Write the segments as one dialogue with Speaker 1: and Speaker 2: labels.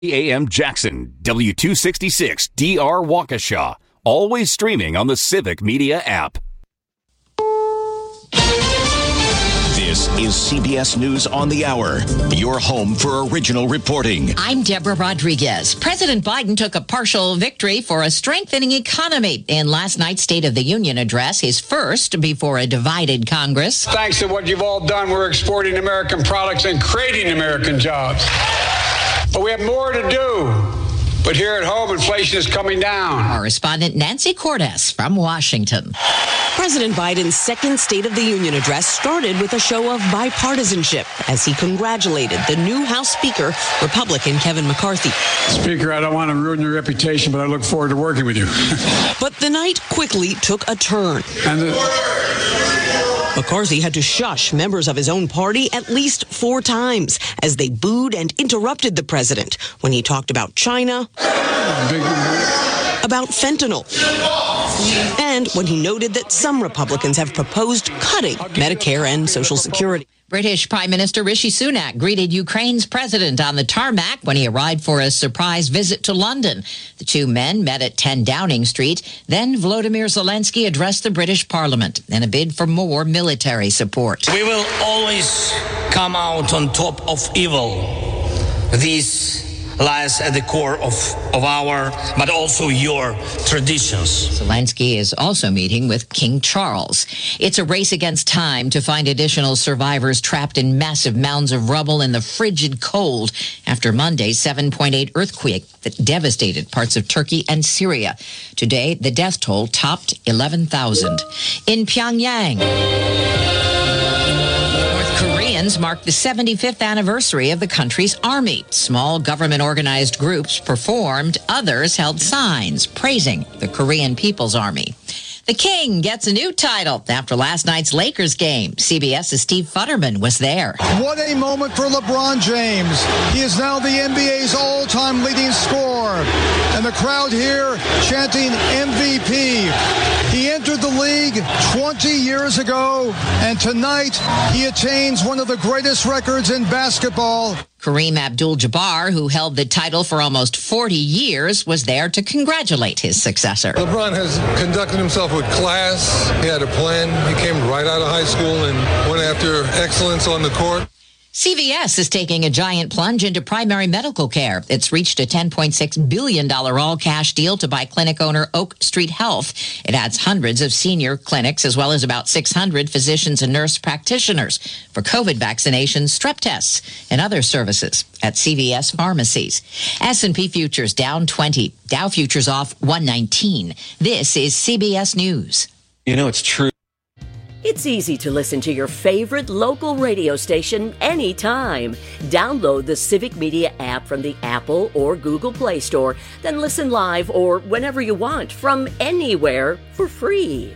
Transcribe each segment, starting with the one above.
Speaker 1: AM Jackson, W266 DR Waukesha. Always streaming on the Civic Media app.
Speaker 2: This is CBS News on the Hour, your home for original reporting.
Speaker 3: I'm Deborah Rodriguez. President Biden took a partial victory for a strengthening economy in last night's State of the Union address, his first before a divided Congress.
Speaker 4: Thanks to what you've all done, we're exporting American products and creating American jobs. But we have more to do. But here at home, inflation is coming down.
Speaker 3: Correspondent Nancy Cordes from Washington.
Speaker 5: President Biden's second State of the Union address started with a show of bipartisanship as he congratulated the new House Speaker, Republican Kevin McCarthy.
Speaker 4: Speaker, I don't want to ruin your reputation, but I look forward to working with you.
Speaker 5: But the night quickly took a turn. McCarthy had to shush members of his own party at least 4 times as they booed and interrupted the president when he talked about China, about fentanyl, and when he noted that some Republicans have proposed cutting Medicare and Social Security.
Speaker 3: British Prime Minister Rishi Sunak greeted Ukraine's president on the tarmac when he arrived for a surprise visit to London. The two men met at 10 Downing Street. Then Volodymyr Zelensky addressed the British Parliament in a bid for more military support.
Speaker 6: We will always come out on top of evil. This lies at the core of our, but also your traditions.
Speaker 3: Zelensky is also meeting with King Charles. It's a race against time to find additional survivors trapped in massive mounds of rubble in the frigid cold after Monday's 7.8 earthquake that devastated parts of Turkey and Syria. Today, the death toll topped 11,000. In Pyongyang, Koreans marked the 75th anniversary of the country's army. Small government-organized groups performed. Others held signs praising the Korean People's Army. The King gets a new title after last night's Lakers game. CBS's Steve Futterman was there.
Speaker 7: What a moment for LeBron James. He is now the NBA's all-time leading scorer. And the crowd here chanting MVP. He entered the league 20 years ago, and tonight he attains one of the greatest records in basketball.
Speaker 3: Kareem Abdul-Jabbar, who held the title for almost 40 years, was there to congratulate his successor.
Speaker 8: LeBron has conducted himself with class. He had a plan. He came right out of high school and went after excellence on the court.
Speaker 3: CVS is taking a giant plunge into primary medical care. It's reached a $10.6 billion all-cash deal to buy clinic owner Oak Street Health. It adds hundreds of senior clinics as well as about 600 physicians and nurse practitioners for COVID vaccinations, strep tests, and other services at CVS pharmacies. S&P futures down 20. Dow futures off 119. This is CBS News.
Speaker 9: You know, it's true.
Speaker 10: It's easy to listen to your favorite local radio station anytime. Download the Civic Media app from the Apple or Google Play Store, then listen live or whenever you want from anywhere for free.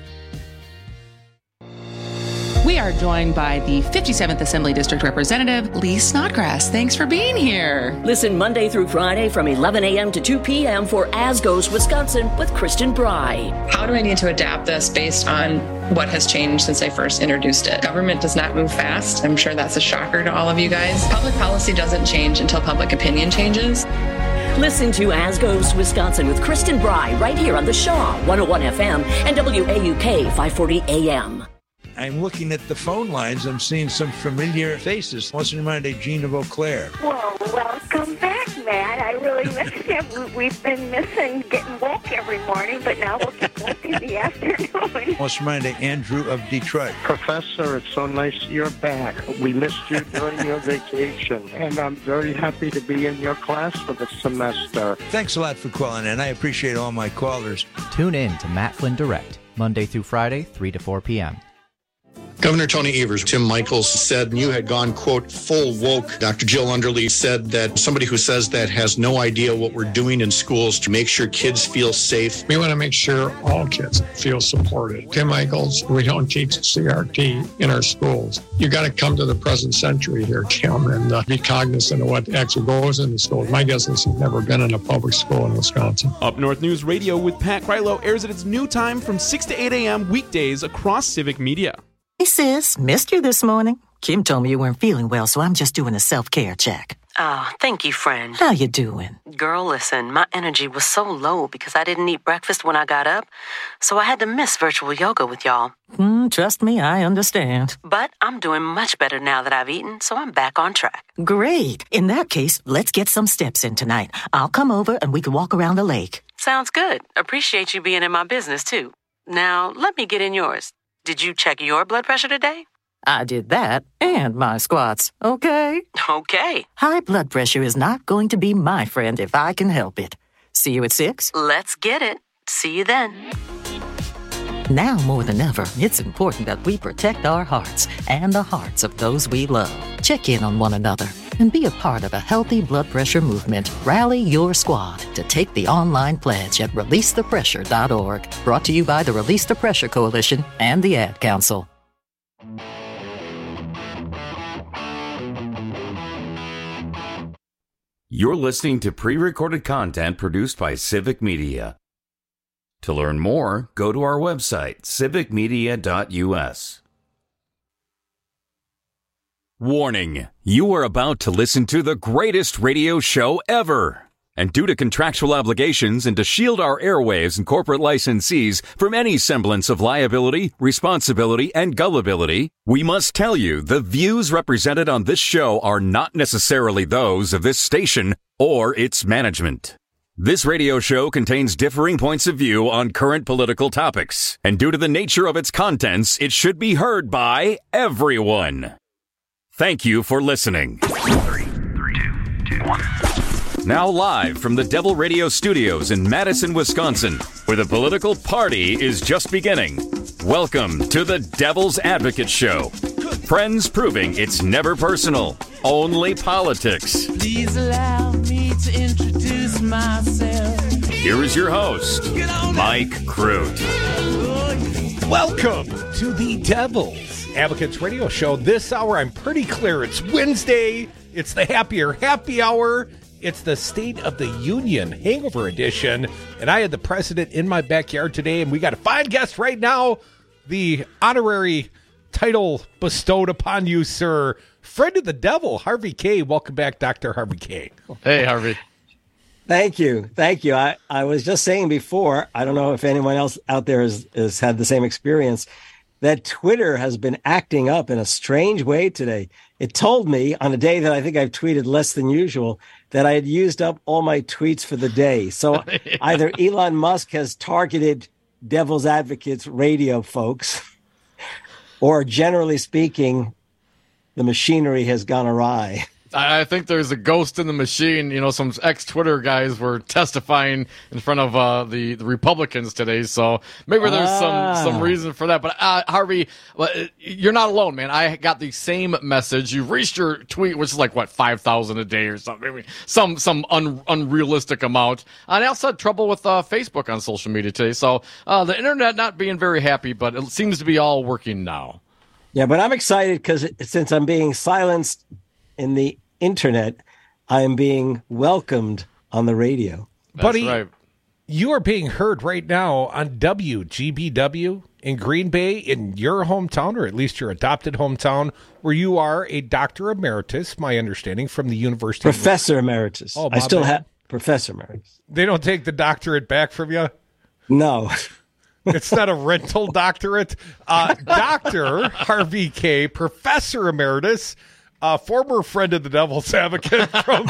Speaker 11: We are joined by the 57th Assembly District Representative, Lee Snodgrass. Thanks for being here.
Speaker 10: Listen Monday through Friday from 11 a.m. to 2 p.m. for As Goes Wisconsin with Kristen Bry.
Speaker 12: How do I need to adapt this based on what has changed since I first introduced it? Government does not move fast. I'm sure that's a shocker to all of you guys. Public policy doesn't change until public opinion changes.
Speaker 10: Listen to As Goes Wisconsin with Kristen Bry right here on the Shaw 101 FM and WAUK 540 AM.
Speaker 13: I'm looking at the phone lines. I'm seeing some familiar faces. Let's remind Gene of Eau Claire.
Speaker 14: Well, welcome back, Matt. I really missed you. We've been missing getting woke every morning, but now we'll get woke in the afternoon.
Speaker 13: Let's remind Andrew of Detroit.
Speaker 15: Professor, it's so nice you're back. We missed you during your vacation, and I'm very happy to be in your class for the semester.
Speaker 13: Thanks a lot for calling in. I appreciate all my callers.
Speaker 16: Tune in to Matt Flynn Direct, Monday through Friday, 3 to 4 p.m.
Speaker 17: Governor Tony Evers, Tim Michaels said you had gone, quote, full woke. Dr. Jill Underly said that somebody who says that has no idea what we're doing in schools to make sure kids feel safe.
Speaker 18: We want to make sure all kids feel supported. Tim Michaels, we don't teach CRT in our schools. You got to come to the present century here, Tim, and be cognizant of what actually goes in the schools. My guess is he's never been in a public school in Wisconsin.
Speaker 19: Up North News Radio with Pat Krylo airs at its new time from 6 to 8 a.m. weekdays across Civic Media.
Speaker 20: Hey sis, missed you this morning. Kim told me you weren't feeling well, so I'm just doing a self-care check.
Speaker 9: Oh, thank you, friend.
Speaker 20: How you doing?
Speaker 9: Girl, listen, my energy was so low because I didn't eat breakfast when I got up, so I had to miss virtual yoga with y'all.
Speaker 20: Trust me, I understand.
Speaker 9: But I'm doing much better now that I've eaten, so I'm back on track.
Speaker 20: Great. In that case, let's get some steps in tonight. I'll come over and we can walk around the lake.
Speaker 9: Sounds good. Appreciate you being in my business, too. Now, let me get in yours. Did you check your blood pressure today?
Speaker 20: I did that and my squats, okay?
Speaker 9: Okay.
Speaker 20: High blood pressure is not going to be my friend if I can help it. See you at 6?
Speaker 9: Let's get it. See you then.
Speaker 20: Now more than ever, it's important that we protect our hearts and the hearts of those we love. Check in on one another and be a part of a healthy blood pressure movement. Rally your squad to take the online pledge at releasethepressure.org. Brought to you by the Release the Pressure Coalition and the Ad Council.
Speaker 1: You're listening to pre-recorded content produced by Civic Media. To learn more, go to our website, civicmedia.us. Warning, you are about to listen to the greatest radio show ever. And due to contractual obligations and to shield our airwaves and corporate licensees from any semblance of liability, responsibility, and gullibility, we must tell you the views represented on this show are not necessarily those of this station or its management. This radio show contains differing points of view on current political topics, and due to the nature of its contents, it should be heard by everyone. Thank you for listening. 3, 2, 1. Now live from the Devil Radio Studios in Madison, Wisconsin, where the political party is just beginning. Welcome to the Devil's Advocate Show. Friends proving it's never personal, only politics.
Speaker 21: Please allow me to introduce myself.
Speaker 1: Here is your host, Mike Crute.
Speaker 22: Welcome to the Devil's Advocates Radio Show. This hour, I'm pretty clear, it's Wednesday. It's the Happier Happy Hour. It's the State of the Union Hangover Edition, and I had the president in my backyard today, and we got a fine guest right now, the honorary title bestowed upon you, sir, friend of the devil, Harvey Kaye. Welcome back, Dr. Harvey Kaye.
Speaker 23: Hey, Harvey.
Speaker 24: Thank you. I was just saying before, I don't know if anyone else out there has had the same experience, that Twitter has been acting up in a strange way today. It told me on a day that I think I've tweeted less than usual that I had used up all my tweets for the day. So either Elon Musk has targeted Devil's Advocates radio folks, or generally speaking, the machinery has gone awry.
Speaker 23: I think there's a ghost in the machine. You know, some ex-Twitter guys were testifying in front of the Republicans today, so maybe there's some reason for that. But Harvey, you're not alone, man. I got the same message. You've reached your tweet, which is like, what, 5,000 a day or something. I mean, some unrealistic amount. And I also had trouble with Facebook on social media today. So the internet not being very happy, but it seems to be all working now.
Speaker 24: Yeah, but I'm excited because since I'm being silenced in the internet, I am being welcomed on the radio.
Speaker 22: Buddy,
Speaker 23: right.
Speaker 22: You are being heard right now on WGBW in Green Bay, in your hometown, or at least your adopted hometown, where you are a Dr. Emeritus, my understanding, from the University
Speaker 24: Professor Emeritus.
Speaker 22: Oh,
Speaker 24: I still have Professor Emeritus.
Speaker 22: They don't take the doctorate back from you?
Speaker 24: No.
Speaker 22: It's not a rental doctorate. Dr. Harvey Kaye, Professor Emeritus, former friend of the Devil's Advocate from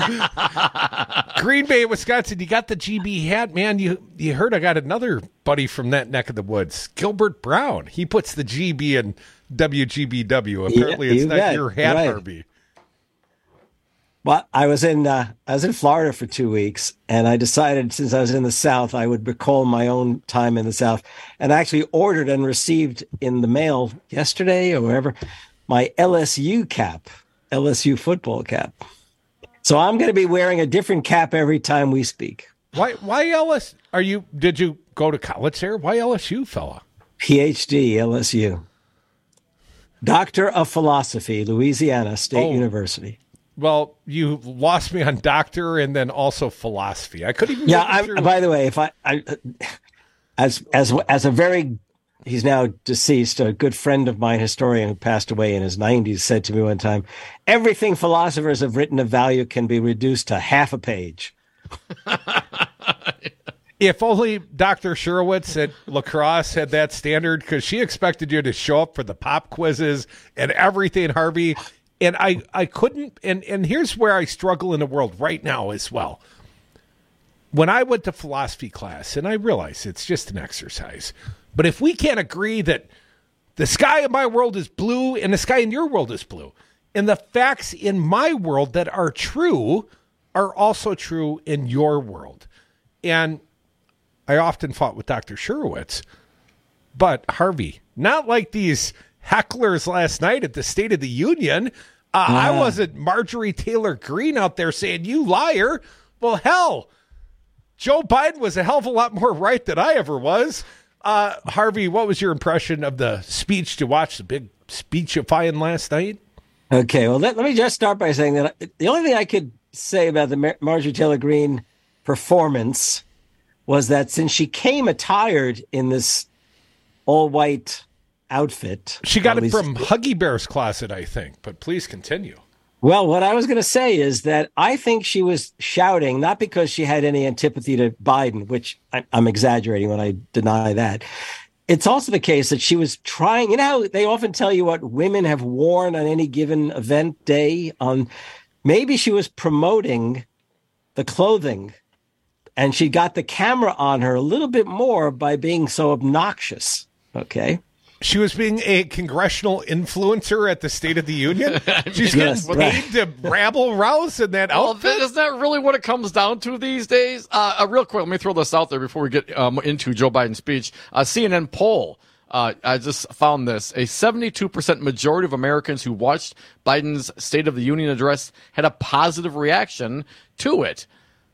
Speaker 22: Green Bay, Wisconsin. You got the GB hat, man. You heard I got another buddy from that neck of the woods, Gilbert Brown. He puts the GB in WGBW. Apparently, it's not your hat, right. Harvey.
Speaker 24: Well, I was in Florida for 2 weeks, and I decided since I was in the South, I would recall my own time in the South, and I actually ordered and received in the mail yesterday or wherever my LSU cap. LSU football cap. So I'm going to be wearing a different cap every time we speak.
Speaker 22: Why LSU? Did you go to college there? Why LSU, fella?
Speaker 24: PhD, LSU. Doctor of Philosophy, Louisiana State University.
Speaker 22: Well, you lost me on doctor and then also philosophy. I couldn't even.
Speaker 24: Yeah. By the way, if I as a very he's now deceased, a good friend of mine, historian who passed away in his 90s, said to me one time, everything philosophers have written of value can be reduced to half a page.
Speaker 22: If only Dr. Sherowitz at La Crosse had that standard, because she expected you to show up for the pop quizzes and everything, Harvey. And I couldn't. And here's where I struggle in the world right now as well. When I went to philosophy class, and I realize it's just an exercise, but if we can't agree that the sky in my world is blue and the sky in your world is blue, and the facts in my world that are true are also true in your world. And I often fought with Dr. Sherowitz, but Harvey, not like these hecklers last night at the State of the Union. I wasn't Marjorie Taylor Greene out there saying, you liar. Well, hell, Joe Biden was a hell of a lot more right than I ever was. Harvey, what was your impression of the speech to watch, the big speechifying last night?
Speaker 24: Okay, well, let me just start by saying that the only thing I could say about the Marjorie Taylor Greene performance was that since she came attired in this all-white outfit...
Speaker 22: She got it from Huggy Bear's closet, I think, but please continue.
Speaker 24: Well, what I was going to say is that I think she was shouting, not because she had any antipathy to Biden, which I'm exaggerating when I deny that. It's also the case that she was trying... You know how they often tell you what women have worn on any given event day? Maybe she was promoting the clothing, and she got the camera on her a little bit more by being so obnoxious, okay?
Speaker 22: She was being a congressional influencer at the State of the Union? She's getting paid to rabble-rouse in that outfit?
Speaker 23: Isn't that really what it comes down to these days? Real quick, let me throw this out there before we get into Joe Biden's speech. CNN poll, I just found this. A 72% majority of Americans who watched Biden's State of the Union address had a positive reaction to it.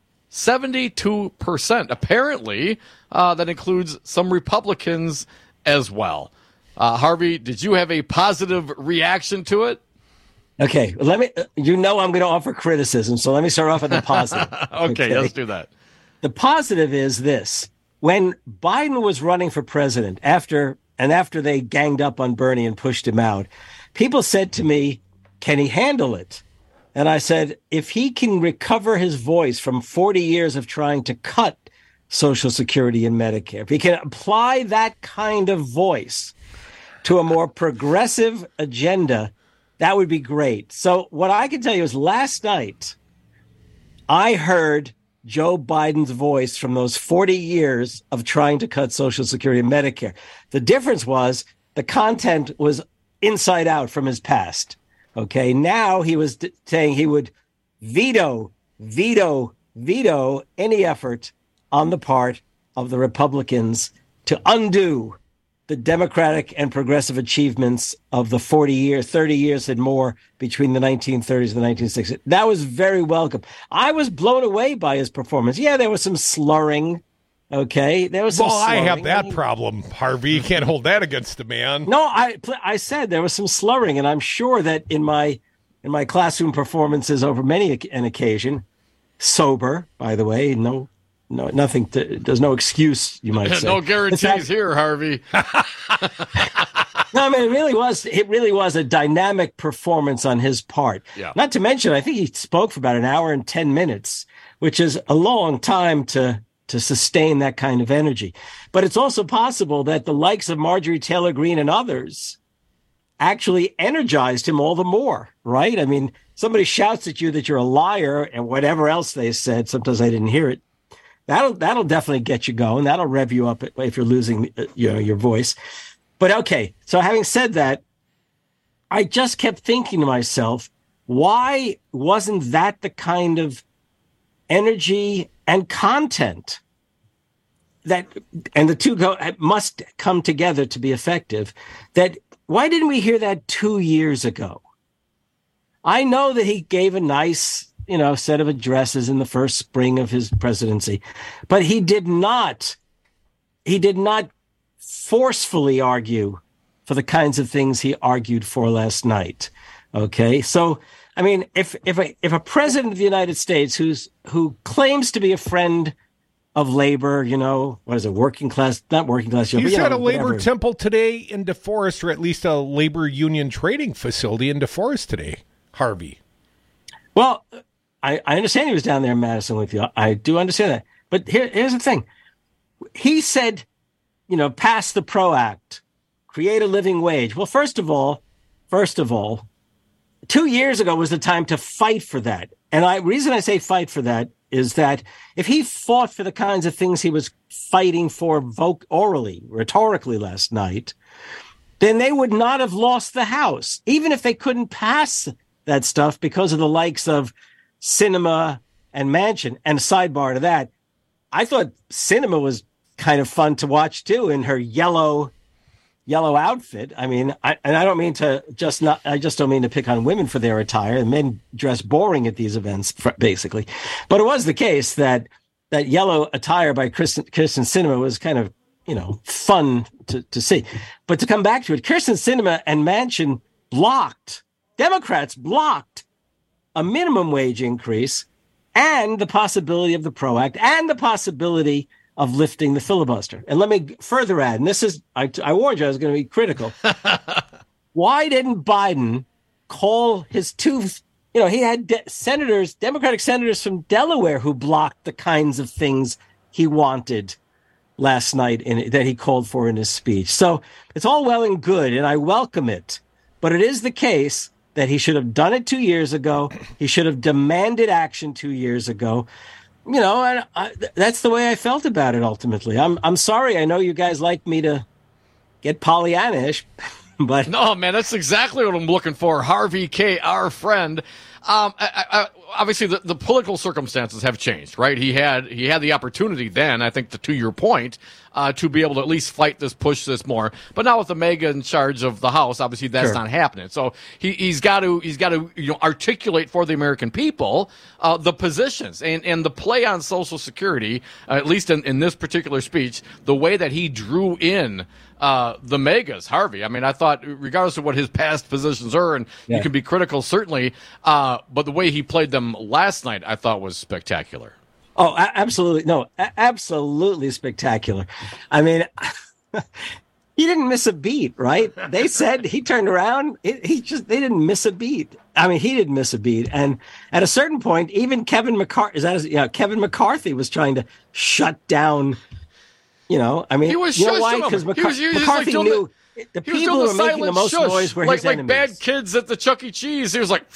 Speaker 23: 72%. Apparently, that includes some Republicans as well. Harvey, did you have a positive reaction to it?
Speaker 24: Okay, I'm going to offer criticism, so let me start off with the positive.
Speaker 23: Okay, let's do that.
Speaker 24: The positive is this. When Biden was running for president, after they ganged up on Bernie and pushed him out, people said to me, can he handle it? And I said, if he can recover his voice from 40 years of trying to cut Social Security and Medicare, if he can apply that kind of voice to a more progressive agenda, that would be great. So what I can tell you is last night, I heard Joe Biden's voice from those 40 years of trying to cut Social Security and Medicare. The difference was the content was inside out from his past. Okay, now he was saying he would veto any effort on the part of the Republicans to undo the democratic and progressive achievements of the 30 years and more between the 1930s and the 1960s. That was very welcome. I was blown away by his performance. Yeah, there was some slurring. Okay, there was some slurring.
Speaker 22: I have that problem, Harvey. You can't hold that against the man.
Speaker 24: No, I said there was some slurring, and I'm sure that in my classroom performances over many an occasion, sober, by the way, nothing. There's no excuse, you might say.
Speaker 23: No guarantees here, Harvey.
Speaker 24: No, I mean, it really was a dynamic performance on his part.
Speaker 23: Yeah.
Speaker 24: Not to mention, I think he spoke for about an hour and 10 minutes, which is a long time to sustain that kind of energy. But it's also possible that the likes of Marjorie Taylor Greene and others actually energized him all the more, right? I mean, somebody shouts at you that you're a liar and whatever else they said, sometimes I didn't hear it. That'll definitely get you going. That'll rev you up if you're losing your voice. But okay, so having said that, I just kept thinking to myself, why wasn't that the kind of energy and content and the two must come together to be effective, why didn't we hear that 2 years ago? I know that he gave a nice, set of addresses in the first spring of his presidency, but he did not forcefully argue for the kinds of things he argued for last night. Okay. So, I mean, if a president of the United States who claims to be a friend of labor, what is it, working class, not working class.
Speaker 22: He's at a labor
Speaker 24: whatever.
Speaker 22: temple today in DeForest, or at least a labor union trading facility in DeForest today, Harvey.
Speaker 24: Well, I understand he was down there in Madison with you. I do understand that. But here's the thing. He said, pass the PRO Act, create a living wage. Well, first of all, 2 years ago was the time to fight for that. And the reason I say fight for that is that if he fought for the kinds of things he was fighting for orally, rhetorically last night, then they would not have lost the House, even if they couldn't pass that stuff because of the likes of Sinema and Manchin. And sidebar to that, I thought Sinema was kind of fun to watch too in her yellow outfit. I mean, I don't mean to I just don't mean to pick on women for their attire. Men dress boring at these events, basically. But it was the case that yellow attire by Kyrsten Sinema was kind of, fun to see. But to come back to it, Kyrsten Sinema and Manchin Democrats blocked a minimum wage increase and the possibility of the PRO Act and the possibility of lifting the filibuster. And let me further add, and this is, I warned you I was going to be critical. Why didn't Biden call his two, he had Democratic senators from Delaware who blocked the kinds of things he wanted last night that he called for in his speech. So it's all well and good, and I welcome it. But it is the case that he should have done it 2 years ago. He should have demanded action 2 years ago. And that's the way I felt about it ultimately. I'm sorry. I know you guys like me to get Pollyannish, but
Speaker 23: no, man, that's exactly what I'm looking for. Harvey K., our friend. Obviously, the political circumstances have changed, right? He had the opportunity then, I think, to your point, to be able to at least push this more. But now with the mega in charge of the House, obviously that's not happening. So he's got to articulate for the American people the positions and the play on Social Security, at least in this particular speech, the way that he drew in the megas, Harvey. I mean, I thought, regardless of what his past positions are, and you can be critical, certainly, but the way he played them last night, I thought was spectacular.
Speaker 24: Oh, absolutely. No, absolutely spectacular. I mean, he didn't miss a beat, right? They said he turned around. They didn't miss a beat. I mean, he didn't miss a beat. And at a certain point, even Kevin McCarthy was trying to shut down. I mean,
Speaker 23: he was
Speaker 24: why? Because McCarthy knew the people who were making the most noise were his enemies.
Speaker 23: Like bad kids at the Chuck E. Cheese. He was like,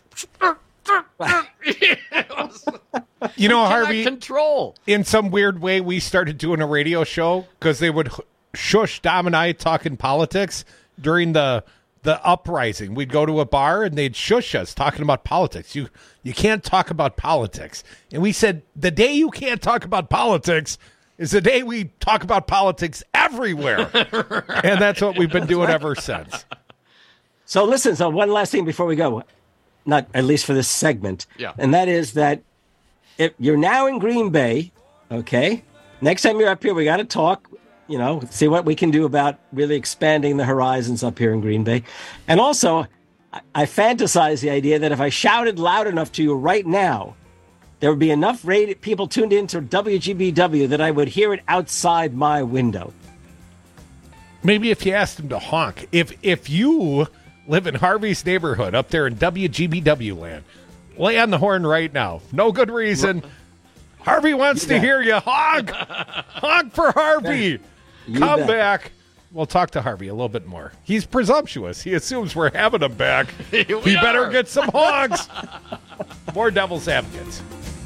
Speaker 22: Harvey,
Speaker 23: control.
Speaker 22: In some weird way, we started doing a radio show because they would shush Dom and I talking politics during the uprising. We'd go to a bar and they'd shush us talking about politics. You can't talk about politics. And we said, the day you can't talk about politics is the day we talk about politics everywhere. Right. And that's what we've been doing ever since.
Speaker 24: So listen, one last thing before we go, not at least for this segment.
Speaker 23: Yeah.
Speaker 24: And that is that if you're now in Green Bay, okay, next time you're up here, we got to talk, see what we can do about really expanding the horizons up here in Green Bay. And also, I fantasize the idea that if I shouted loud enough to you right now, there would be enough people tuned into WGBW that I would hear it outside my window.
Speaker 22: Maybe if you asked them to honk. If you live in Harvey's neighborhood up there in WGBW land, lay on the horn right now. No good reason. Harvey wants to hear you. Honk! Honk for Harvey! Come back. We'll talk to Harvey a little bit more. He's presumptuous. He assumes we're having him back. He better get some honks. More Devil's Advocates.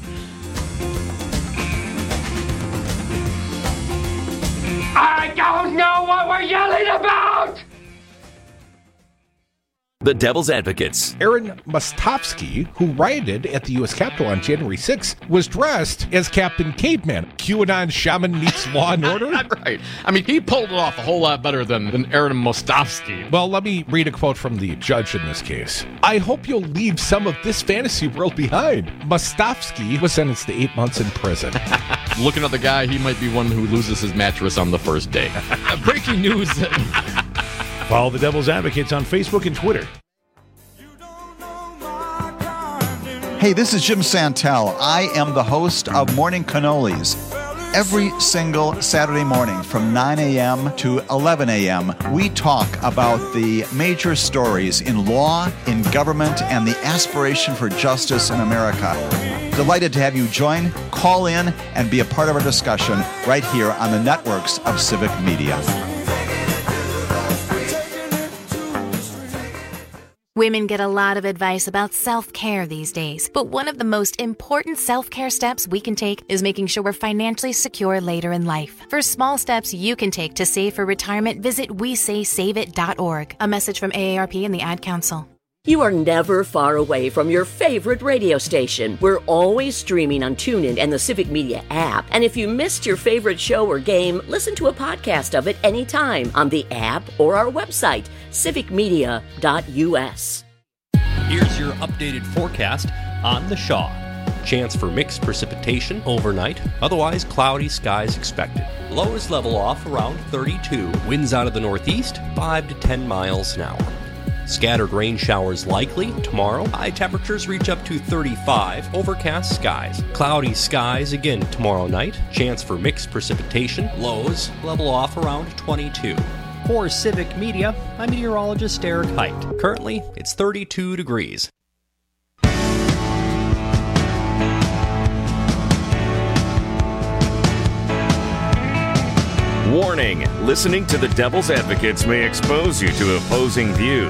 Speaker 2: I don't know what we're yelling about!
Speaker 1: The Devil's Advocates.
Speaker 22: Aaron Mostovsky, who rioted at the U.S. Capitol on January 6th, was dressed as Captain Caveman. QAnon shaman meets Law and Order.
Speaker 23: Right. I mean, he pulled it off a whole lot better than Aaron Mostovsky.
Speaker 22: Well, let me read a quote from the judge in this case. I hope you'll leave some of this fantasy world behind. Mostovsky was sentenced to 8 months in prison.
Speaker 23: Looking at the guy, he might be one who loses his mattress on the first day. Breaking news.
Speaker 4: Follow the Devil's Advocates on Facebook and Twitter.
Speaker 5: Hey, this is Jim Santel. I am the host of Morning Cannolis. Every single Saturday morning from 9 a.m. to 11 a.m., we talk about the major stories in law, in government, and the aspiration for justice in America. Delighted to have you join, call in, and be a part of our discussion right here on the networks of Civic Media.
Speaker 6: Women get a lot of advice about self-care these days, but one of the most important self-care steps we can take is making sure we're financially secure later in life. For small steps you can take to save for retirement, visit WeSaySaveIt.org. A message from AARP and the Ad Council.
Speaker 10: You are never far away from your favorite radio station. We're always streaming on TuneIn and the Civic Media app. And if you missed your favorite show or game, listen to a podcast of it anytime on the app or our website, civicmedia.us.
Speaker 7: Here's your updated forecast on the Shaw. Chance for mixed precipitation overnight, otherwise cloudy skies expected. Lows level off around 32. Winds out of the northeast, 5 to 10 miles an hour. Scattered rain showers likely tomorrow. High temperatures reach up to 35. Overcast skies. Cloudy skies again tomorrow night. Chance for mixed precipitation. Lows level off around 22. For Civic Media, I'm meteorologist Eric Height. Currently, it's 32 degrees.
Speaker 1: Warning, listening to the Devil's Advocates may expose you to opposing views.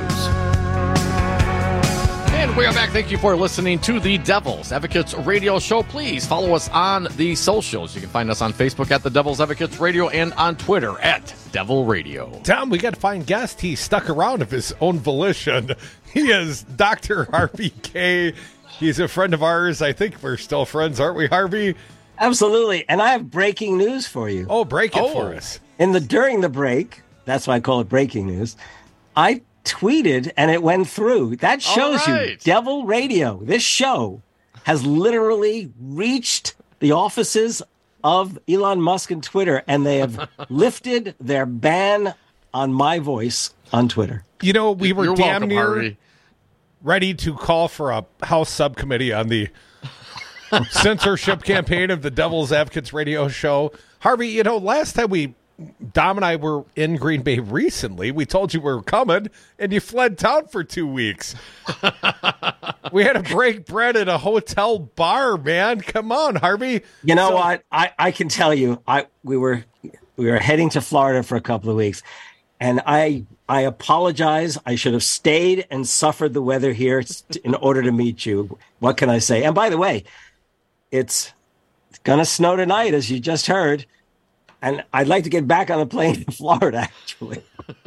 Speaker 23: And we are back. Thank you for listening to the Devil's Advocates Radio Show. Please follow us on the socials. You can find us on Facebook at the Devil's Advocates Radio and on Twitter at Devil Radio.
Speaker 22: Tom, we got to find guest. He stuck around of his own volition. He is Dr. Harvey Kaye. He's a friend of ours. I think we're still friends, aren't we, Harvey?
Speaker 24: Absolutely. And I have breaking news for you.
Speaker 22: Oh, break it for us.
Speaker 24: During the break, that's why I call it breaking news, I tweeted and it went through. That shows you Devil Radio. This show has literally reached the offices of Elon Musk and Twitter, and they have lifted their ban on my voice on Twitter.
Speaker 22: You know, we were
Speaker 23: You're
Speaker 22: damn
Speaker 23: welcome,
Speaker 22: near
Speaker 23: Harvey.
Speaker 22: ready to call for a House subcommittee on the censorship campaign of the Devil's Advocates Radio Show. Harvey, you know, last time Dom and I were in Green Bay recently, we told you we were coming, and you fled town for 2 weeks. We had to break bread at a hotel bar, man. Come on, Harvey.
Speaker 24: You know what? I can tell you, we were heading to Florida for a couple of weeks, and I apologize. I should have stayed and suffered the weather here in order to meet you. What can I say? And by the way, it's going to snow tonight, as you just heard. And I'd like to get back on the plane to Florida, actually.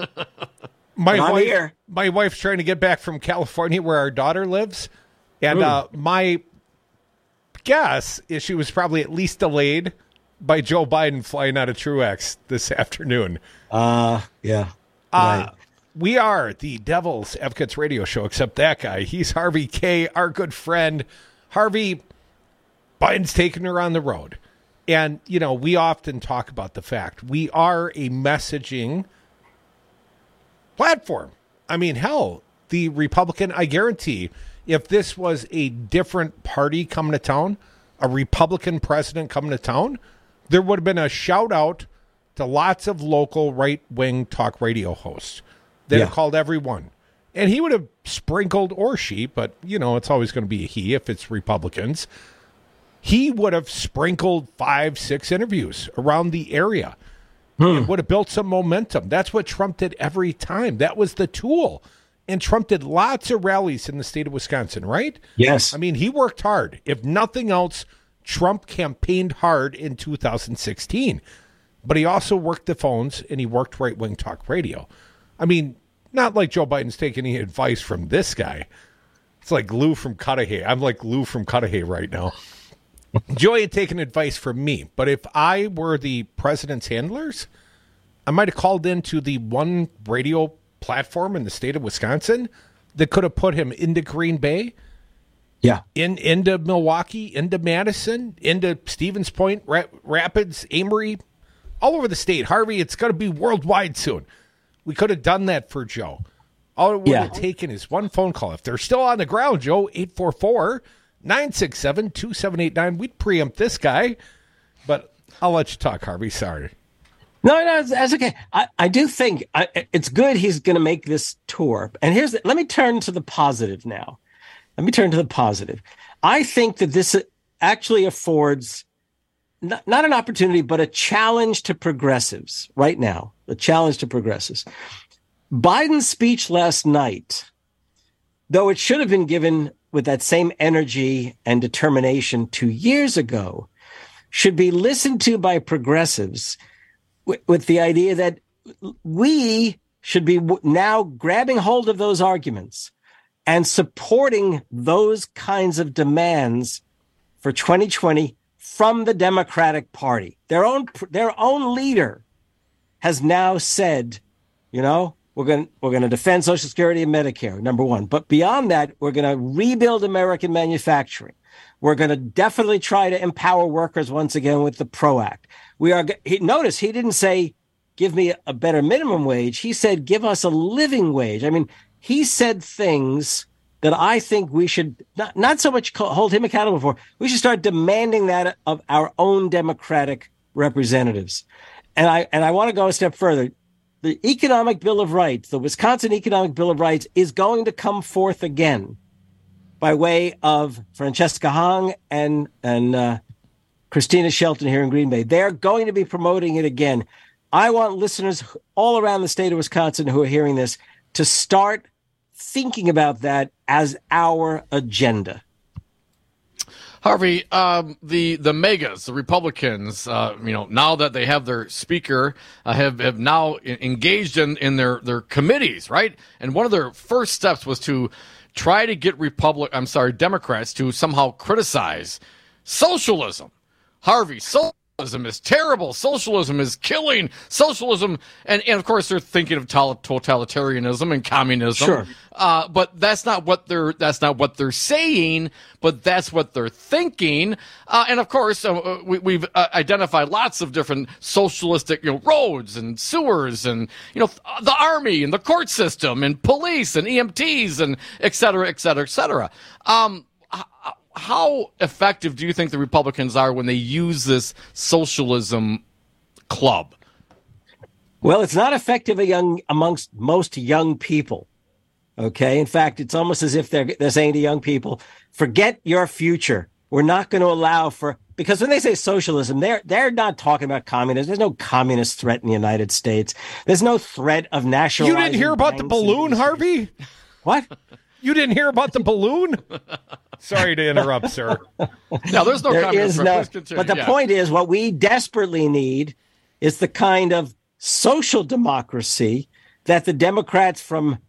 Speaker 22: My wife's trying to get back from California, where our daughter lives. And my guess is she was probably at least delayed by Joe Biden flying out of Truex this afternoon.
Speaker 24: Yeah. Right.
Speaker 22: We are the Devil's Advocates Radio Show, except that guy. He's Harvey Kaye, our good friend. Harvey, Biden's taking her on the road. And, you know, we often talk about the fact we are a messaging platform. I mean, hell, the Republican, I guarantee, if this was a different party coming to town, a Republican president coming to town, there would have been a shout out to lots of local right-wing talk radio hosts that have called everyone. And he would have sprinkled, or she, but, you know, it's always going to be a he if it's Republicans. He would have sprinkled 5-6 interviews around the area. It would have built some momentum. That's what Trump did every time. That was the tool. And Trump did lots of rallies in the state of Wisconsin, right?
Speaker 24: Yes.
Speaker 22: I mean, he worked hard. If nothing else, Trump campaigned hard in 2016. But he also worked the phones, and he worked right-wing talk radio. I mean, not like Joe Biden's taking any advice from this guy. It's like Lou from Cudahy. I'm like Lou from Cudahy right now. Joey had taken advice from me, but if I were the president's handlers, I might have called into the one radio platform in the state of Wisconsin that could have put him into Green Bay, into Milwaukee, into Madison, into Stevens Point, Rapids, Amory, all over the state. Harvey, it's going to be worldwide soon. We could have done that for Joe. All it would have taken is one phone call. If they're still on the ground, Joe, 844-967-2789. We'd preempt this guy. But I'll let you talk, Harvey. Sorry.
Speaker 24: No, that's okay. I do think it's good he's going to make this tour. And let me turn to the positive now. I think that this actually affords not an opportunity, but a challenge to progressives right now. A challenge to progressives. Biden's speech last night, though it should have been given with that same energy and determination 2 years ago, should be listened to by progressives with the idea that we should be now grabbing hold of those arguments and supporting those kinds of demands for 2020 from the Democratic Party. Their own leader has now said, we're going to defend Social Security and Medicare, number one. But beyond that, we're going to rebuild American manufacturing. We're going to definitely try to empower workers once again with the PRO Act. Notice he didn't say, give me a better minimum wage. He said, give us a living wage. I mean, he said things that I think we should not so much hold him accountable for. We should start demanding that of our own Democratic representatives. And I want to go a step further. The Economic Bill of Rights, the Wisconsin Economic Bill of Rights, is going to come forth again by way of Francesca Hong and Christina Shelton here in Green Bay. They're going to be promoting it again. I want listeners all around the state of Wisconsin who are hearing this to start thinking about that as our agenda.
Speaker 23: Harvey, the megas, the Republicans, now that they have their speaker, have now engaged in their committees, right? And one of their first steps was to try to get Democrats to somehow criticize socialism. Harvey, socialism is terrible. Socialism is killing. Socialism, and of course they're thinking of totalitarianism and communism.
Speaker 24: Sure.
Speaker 23: But that's not what they're saying. But that's what they're thinking. And of course, we've identified lots of different socialistic, roads and sewers, and the army and the court system and police and EMTs and et cetera, et cetera, et cetera. How effective do you think the Republicans are when they use this socialism club?
Speaker 24: Well, it's not effective amongst most young people. Okay. In fact, it's almost as if they're saying to young people, forget your future. We're not going to allow because when they say socialism, they're not talking about communism. There's no communist threat in the United States. There's no threat of nationalizing.
Speaker 22: You didn't hear about the balloon, Harvey?
Speaker 24: What?
Speaker 22: You didn't hear about the balloon? Sorry to interrupt, sir.
Speaker 23: No, there's no communist threat.
Speaker 24: But the point is, what we desperately need is the kind of social democracy that the Democrats from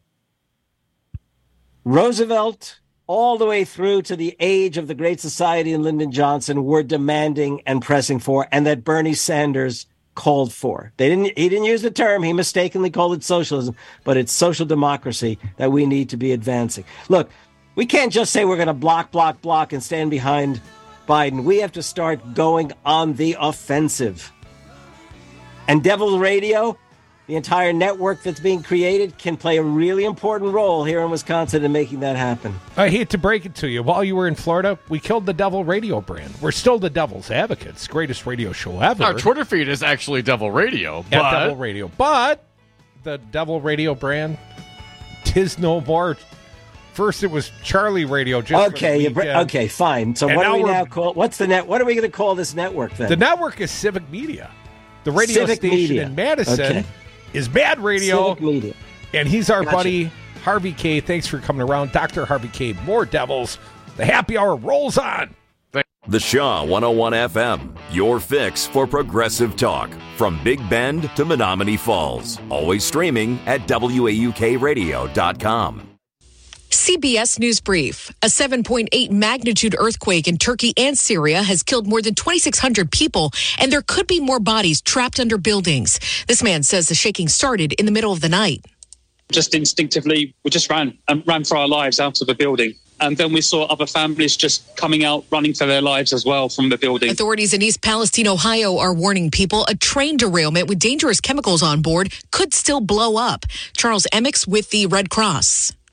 Speaker 24: Roosevelt all the way through to the age of the Great Society and Lyndon Johnson were demanding and pressing for, and that Bernie Sanders called for. He didn't use the term. He mistakenly called it socialism, but it's social democracy that we need to be advancing. Look, we can't just say we're going to block and stand behind Biden. We have to start going on the offensive. And Devil Radio, the entire network that's being created, can play a really important role here in Wisconsin in making that happen.
Speaker 22: I hate to break it to you. While you were in Florida, we killed the Devil Radio brand. We're still the Devil's Advocates, greatest radio show ever.
Speaker 23: Our Twitter feed is actually Devil Radio.
Speaker 22: Devil Radio. But the Devil Radio brand, 'tis no more. First, it was Charlie Radio.
Speaker 24: Okay, fine. So what do we now call? What's the net? What are we going to call this network then?
Speaker 22: The network is Civic Media. The radio station in Madison is Bad Radio.
Speaker 24: Civic Media.
Speaker 22: And he's our buddy, Harvey K. Thanks for coming around. Dr. Harvey K. More Devils. The happy hour rolls on.
Speaker 1: The Shaw 101 FM, your fix for progressive talk. From Big Bend to Menominee Falls. Always streaming at WAUKradio.com.
Speaker 3: CBS News Brief. A 7.8 magnitude earthquake in Turkey and Syria has killed more than 2,600 people, and there could be more bodies trapped under buildings. This man says the shaking started in the middle of the night.
Speaker 8: Just instinctively, we just ran for our lives out of the building. And then we saw other families just coming out, running for their lives as well from the building.
Speaker 3: Authorities in East Palestine, Ohio are warning people a train derailment with dangerous chemicals on board could still blow up. Charles Emmix with the Red Cross.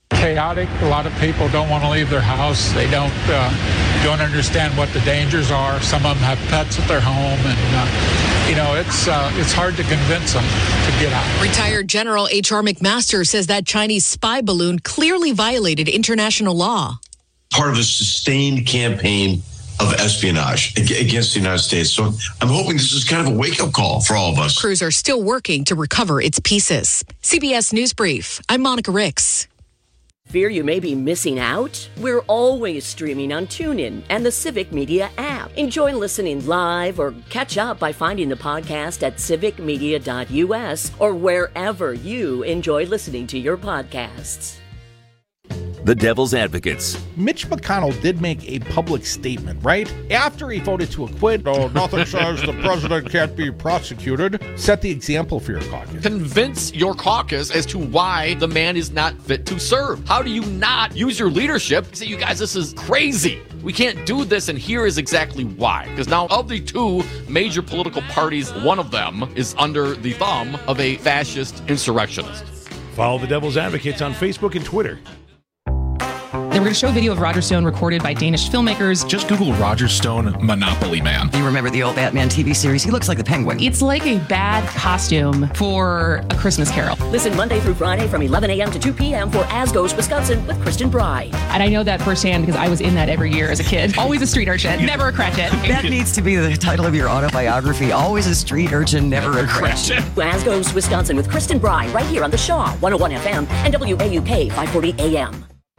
Speaker 11: Chaotic. A lot of people don't want to leave their house. They don't understand what the dangers are. Some of them have pets at their home, and it's hard to convince them to get out.
Speaker 3: Retired General H.R. McMaster says that Chinese spy balloon clearly violated international law.
Speaker 12: Part of a sustained campaign of espionage against the United States. So I'm hoping this is kind of a wake-up call for all of us.
Speaker 3: Crews are still working to recover its pieces. CBS News Brief. I'm Monica Ricks.
Speaker 10: Fear you may be missing out? We're always streaming on TuneIn and the Civic Media app. Enjoy listening live or catch up by finding the podcast at civicmedia.us or wherever you enjoy listening to your podcasts.
Speaker 1: The Devil's Advocates.
Speaker 22: Mitch McConnell did make a public statement, right? After he voted to acquit, nothing says the president can't be prosecuted. Set the example for your caucus.
Speaker 23: Convince your caucus as to why the man is not fit to serve. How do you not use your leadership? Say, you guys, this is crazy. We can't do this, and here is exactly why. Because now, of the two major political parties, one of them is under the thumb of a fascist insurrectionist.
Speaker 4: Follow the Devil's Advocates on Facebook and Twitter.
Speaker 14: They were going to show a video of Roger Stone recorded by Danish filmmakers.
Speaker 15: Just Google Roger Stone Monopoly Man.
Speaker 25: You remember the old Batman TV series? He looks like the Penguin.
Speaker 14: It's like a bad costume for A Christmas Carol.
Speaker 10: Listen Monday through Friday from 11 a.m. to 2 p.m. for As Goes Wisconsin with Kristen Bry.
Speaker 14: And I know that firsthand because I was in that every year as a kid. Always a street urchin, never a Cratchit.
Speaker 25: That needs to be the title of your autobiography. Always a street urchin, never a Cratchit.
Speaker 10: As Goes Wisconsin with Kristen Bry right here on the Shaw 101 FM and WAUK 540 AM.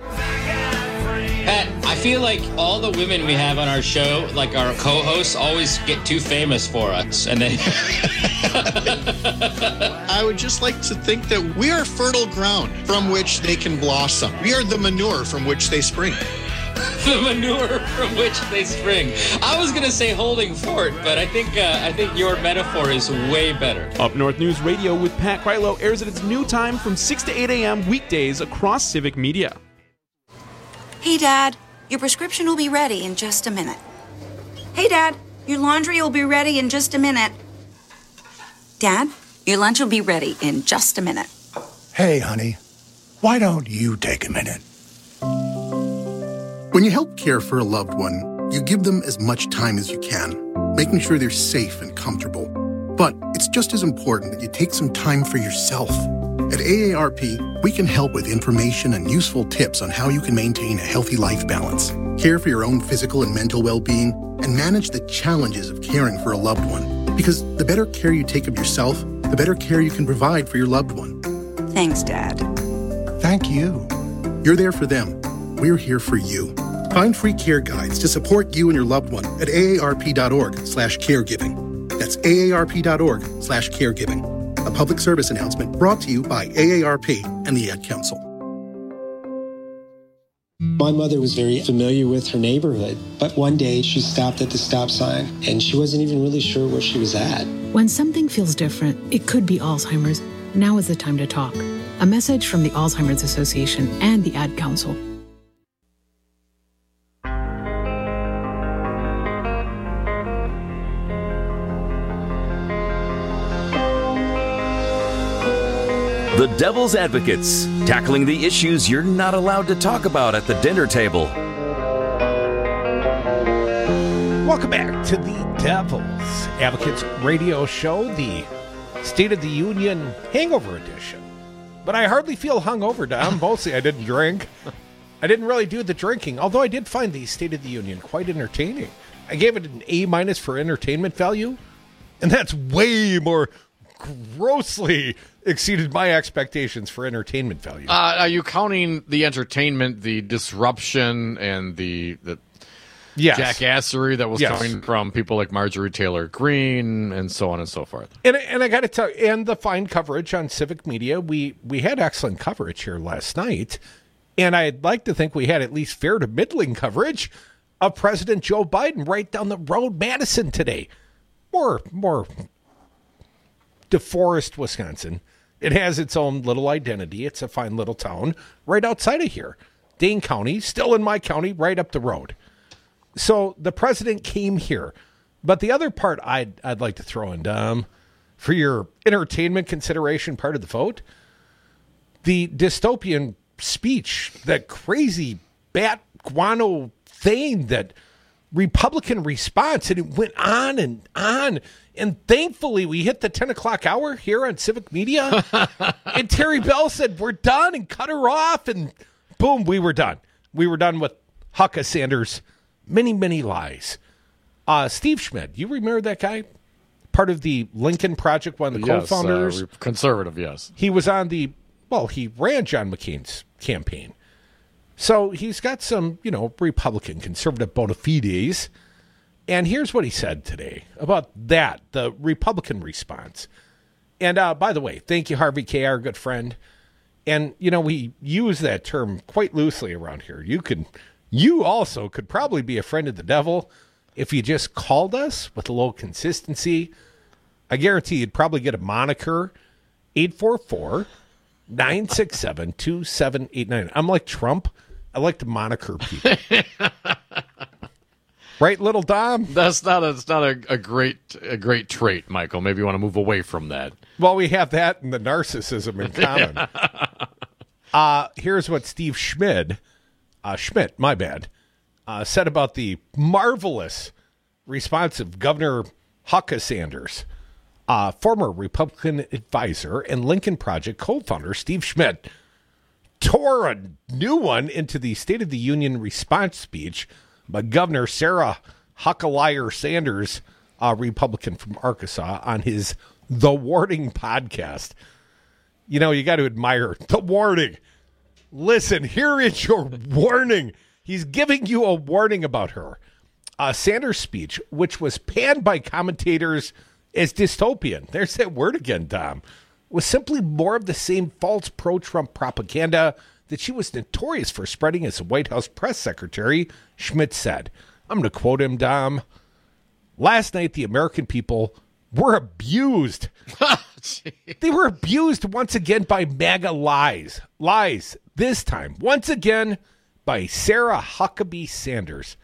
Speaker 26: Pat, I feel like all the women we have on our show, like our co-hosts, always get too famous for us. And then
Speaker 17: I would just like to think that we are fertile ground from which they can blossom. We are the manure from which they spring.
Speaker 26: The manure from which they spring. I was going to say holding fort, but I think your metaphor is way better.
Speaker 19: Up North News Radio with Pat Krylo airs at its new time from 6 to 8 a.m. weekdays across Civic Media.
Speaker 27: Hey, Dad, your prescription will be ready in just a minute. Hey, Dad, your laundry will be ready in just a minute. Dad, your lunch will be ready in just a minute.
Speaker 28: Hey, honey, why don't you take a minute?
Speaker 29: When you help care for a loved one, you give them as much time as you can, making sure they're safe and comfortable. But it's just as important that you take some time for yourself. At AARP, we can help with information and useful tips on how you can maintain a healthy life balance, care for your own physical and mental well-being, and manage the challenges of caring for a loved one. Because the better care you take of yourself, the better care you can provide for your loved one.
Speaker 27: Thanks, Dad.
Speaker 29: Thank you. You're there for them. We're here for you. Find free care guides to support you and your loved one at aarp.org/caregiving. That's aarp.org/caregiving. A public service announcement brought to you by AARP and the Ad Council.
Speaker 30: My mother was very familiar with her neighborhood, but one day she stopped at the stop sign and she wasn't even really sure where she was at.
Speaker 31: When something feels different, it could be Alzheimer's. Now is the time to talk. A message from the Alzheimer's Association and the Ad Council.
Speaker 1: The Devil's Advocates, tackling the issues you're not allowed to talk about at the dinner table.
Speaker 22: Welcome back to the Devil's Advocates radio show, the State of the Union Hangover Edition. But I hardly feel hungover, Dom. Mostly I didn't drink. I didn't really do the drinking, although I did find the State of the Union quite entertaining. I gave it an A- for entertainment value, and that's way more grossly exceeded my expectations for entertainment value.
Speaker 23: Are you counting the entertainment, the disruption, and the
Speaker 22: yes.
Speaker 23: jackassery that was coming from people like Marjorie Taylor Greene and so on and so forth?
Speaker 22: And I got to tell you, and the fine coverage on Civic Media, we had excellent coverage here last night, and I'd like to think we had at least fair to middling coverage of President Joe Biden right down the road, Madison, today. More DeForest, Wisconsin. It has its own little identity. It's a fine little town right outside of here. Dane County, still in my county, right up the road. So the president came here. But the other part I'd like to throw in, Dom, for your entertainment consideration part of the vote, the dystopian speech, that crazy bat guano thing, that Republican response, and it went on and on. And thankfully, we hit the 10 o'clock hour here on Civic Media. And Terry Bell said, we're done, and cut her off. And boom, we were done. We were done with Hucka Sanders' many, many lies. Steve Schmidt, you remember that guy? Part of the Lincoln Project, one of the co-founders.
Speaker 23: Conservative, yes.
Speaker 22: He was on he ran John McCain's campaign. So he's got some, Republican conservative bona fides. And here's what he said today about that, the Republican response. And by the way, thank you, Harvey K., our good friend. And, we use that term quite loosely around here. You also could probably be a friend of the devil if you just called us with a little consistency. I guarantee you'd probably get a moniker, 844-967-2789. I'm like Trump. I like to moniker people. Right, little Dom?
Speaker 23: That's not a great trait, Michael. Maybe you want to move away from that.
Speaker 22: Well, we have that and the narcissism in common. Here's what Steve Schmidt, my bad, said about the marvelous response of Governor Hucka Sanders. Former Republican advisor and Lincoln Project co-founder Steve Schmidt tore a new one into the State of the Union response speech by Governor Sarah Huckalier Sanders, a Republican from Arkansas, on his The Warning podcast. You got to admire The Warning. Listen, here is your warning. He's giving you a warning about her. Sanders' speech, which was panned by commentators as dystopian, there's that word again, Dom, was simply more of the same false pro-Trump propaganda that she was notorious for spreading as a White House press secretary, Schmidt said. I'm going to quote him, Dom. Last night, the American people were abused. They were abused once again by MAGA lies. Lies, this time, once again, by Sarah Huckabee Sanders.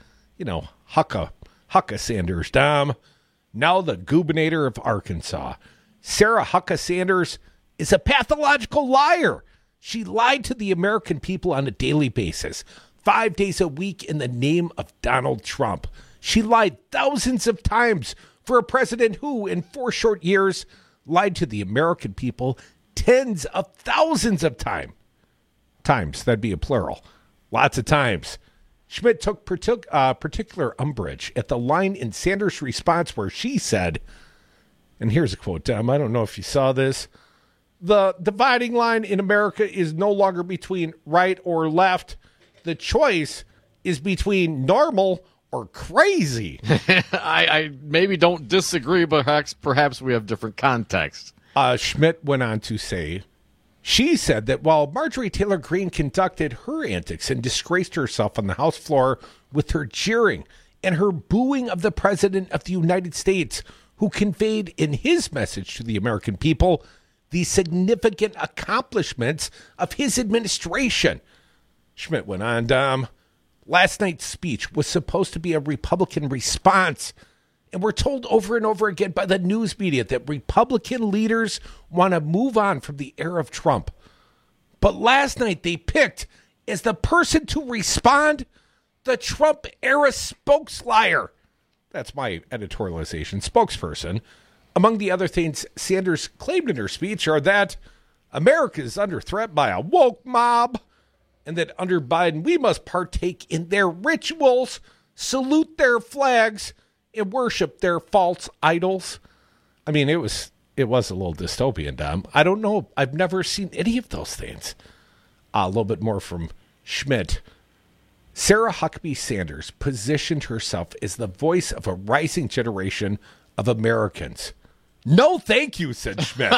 Speaker 22: Hucka Sanders, Dom. Now the gubernator of Arkansas. Sarah Hucka Sanders is a pathological liar. She lied to the American people on a daily basis, 5 days a week in the name of Donald Trump. She lied thousands of times for a president who, in 4 short years, lied to the American people tens of thousands of times. That'd be a plural. Lots of times. Schmidt took particular umbrage at the line in Sanders' response where she said, and here's a quote, Tom, I don't know if you saw this, the dividing line in America is no longer between right or left. The choice is between normal or crazy.
Speaker 23: I maybe don't disagree, but perhaps we have different context.
Speaker 22: Schmidt went on to say, she said that while Marjorie Taylor Greene conducted her antics and disgraced herself on the House floor with her jeering and her booing of the President of the United States, who conveyed in his message to the American people the significant accomplishments of his administration. Schmidt went on, Dom. Last night's speech was supposed to be a Republican response, and we're told over and over again by the news media that Republican leaders want to move on from the era of Trump. But last night they picked as the person to respond the Trump-era spokesliar. That's my editorialization, spokesperson. Among the other things Sanders claimed in her speech are that America is under threat by a woke mob, and that under Biden we must partake in their rituals, salute their flags, and worship their false idols. I mean, it was a little dystopian, Dom. I don't know. I've never seen any of those things. A little bit more from Schmidt. Sarah Huckabee Sanders positioned herself as the voice of a rising generation of Americans. No, thank you, said Schmidt,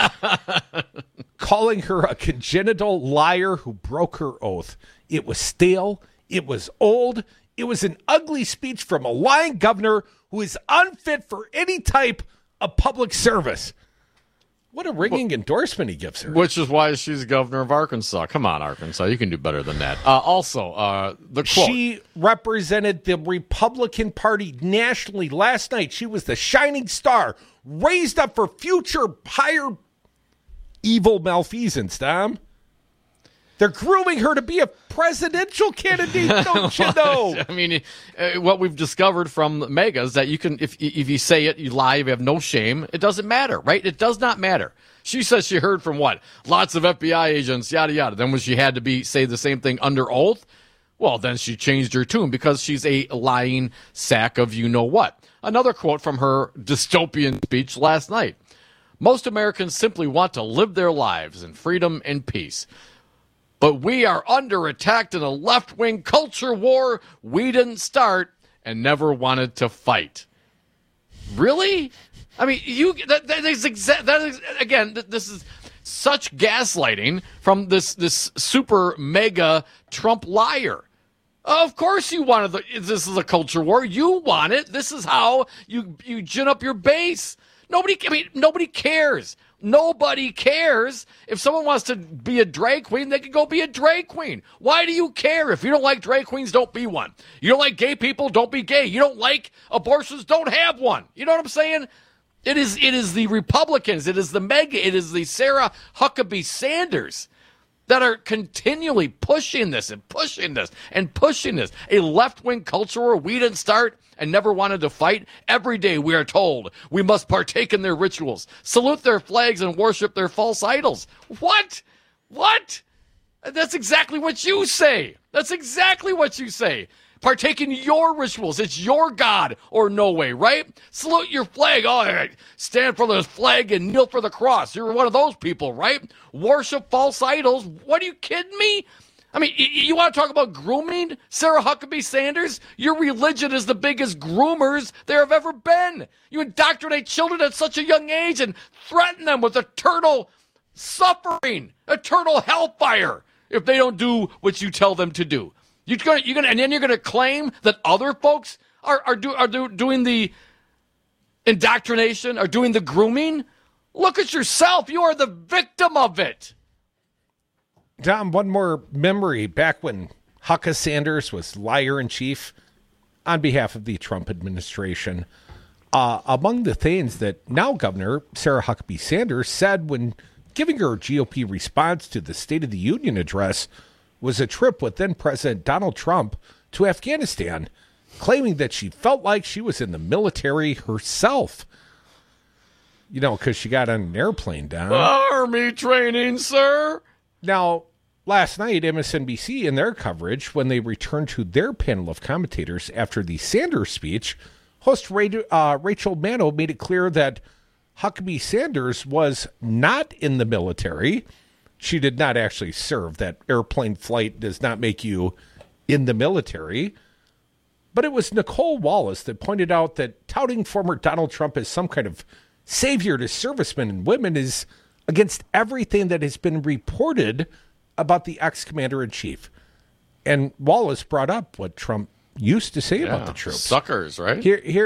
Speaker 22: calling her a congenital liar who broke her oath. It was stale. It was old. It was an ugly speech from a lying governor who is unfit for any type of public service. What a ringing endorsement he gives her.
Speaker 23: Which is why she's governor of Arkansas. Come on, Arkansas. You can do better than that. Also, the quote.
Speaker 22: She represented the Republican Party nationally last night. She was the shining star, raised up for future higher evil malfeasance, Tom. They're grooming her to be a presidential candidate, don't you know?
Speaker 23: I mean, what we've discovered from Mega is that you can, if you say it, you lie, you have no shame, it doesn't matter, right? It does not matter. She says she heard from what? Lots of FBI agents, yada, yada. Then when she had to say the same thing under oath, well, then she changed her tune because she's a lying sack of you-know-what. Another quote from her dystopian speech last night. Most Americans simply want to live their lives in freedom and peace. But we are under attack in a left-wing culture war we didn't start and never wanted to fight. Really? I mean, this is such gaslighting from this super mega Trump liar. Of course you wanted this is a culture war. You want it. This is how you gin up your base. Nobody cares. Nobody cares. If someone wants to be a drag queen, they can go be a drag queen. Why do you care? If you don't like drag queens, don't be one. You don't like gay people, don't be gay. You don't like abortions, don't have one. You know what I'm saying? It is the Republicans, it is the mega, it is the Sarah Huckabee Sanders that are continually pushing this and pushing this and pushing this. A left-wing culture war we didn't start and never wanted to fight. Every day we are told we must partake in their rituals, salute their flags, and worship their false idols. What? That's exactly what you say. That's exactly what you say. Partake in your rituals. It's your God or no way, right? Salute your flag. Oh, stand for the flag and kneel for the cross. You're one of those people, right? Worship false idols. What, are you kidding me? I mean, you want to talk about grooming? Sarah Huckabee Sanders? Your religion is the biggest groomers there have ever been. You indoctrinate children at such a young age and threaten them with eternal suffering, eternal hellfire if they don't do what you tell them to do. And then you're gonna claim that other folks are doing the indoctrination, are doing the grooming? Look at yourself. You are the victim of it.
Speaker 22: Tom, one more memory back when Hucka Sanders was liar in chief on behalf of the Trump administration. Among the things that now Governor Sarah Huckabee Sanders said when giving her GOP response to the State of the Union address was a trip with then President Donald Trump to Afghanistan, claiming that she felt like she was in the military herself. You know, because she got on an airplane down.
Speaker 23: Army training, sir.
Speaker 22: Now, last night, MSNBC, in their coverage, when they returned to their panel of commentators after the Sanders speech, host Rachel Maddow made it clear that Huckabee Sanders was not in the military. She did not actually serve. That airplane flight does not make you in the military. But it was Nicole Wallace that pointed out that touting former Donald Trump as some kind of savior to servicemen and women is against everything that has been reported about the ex-commander-in-chief. And Wallace brought up what Trump used to say about the troops.
Speaker 23: Suckers, right?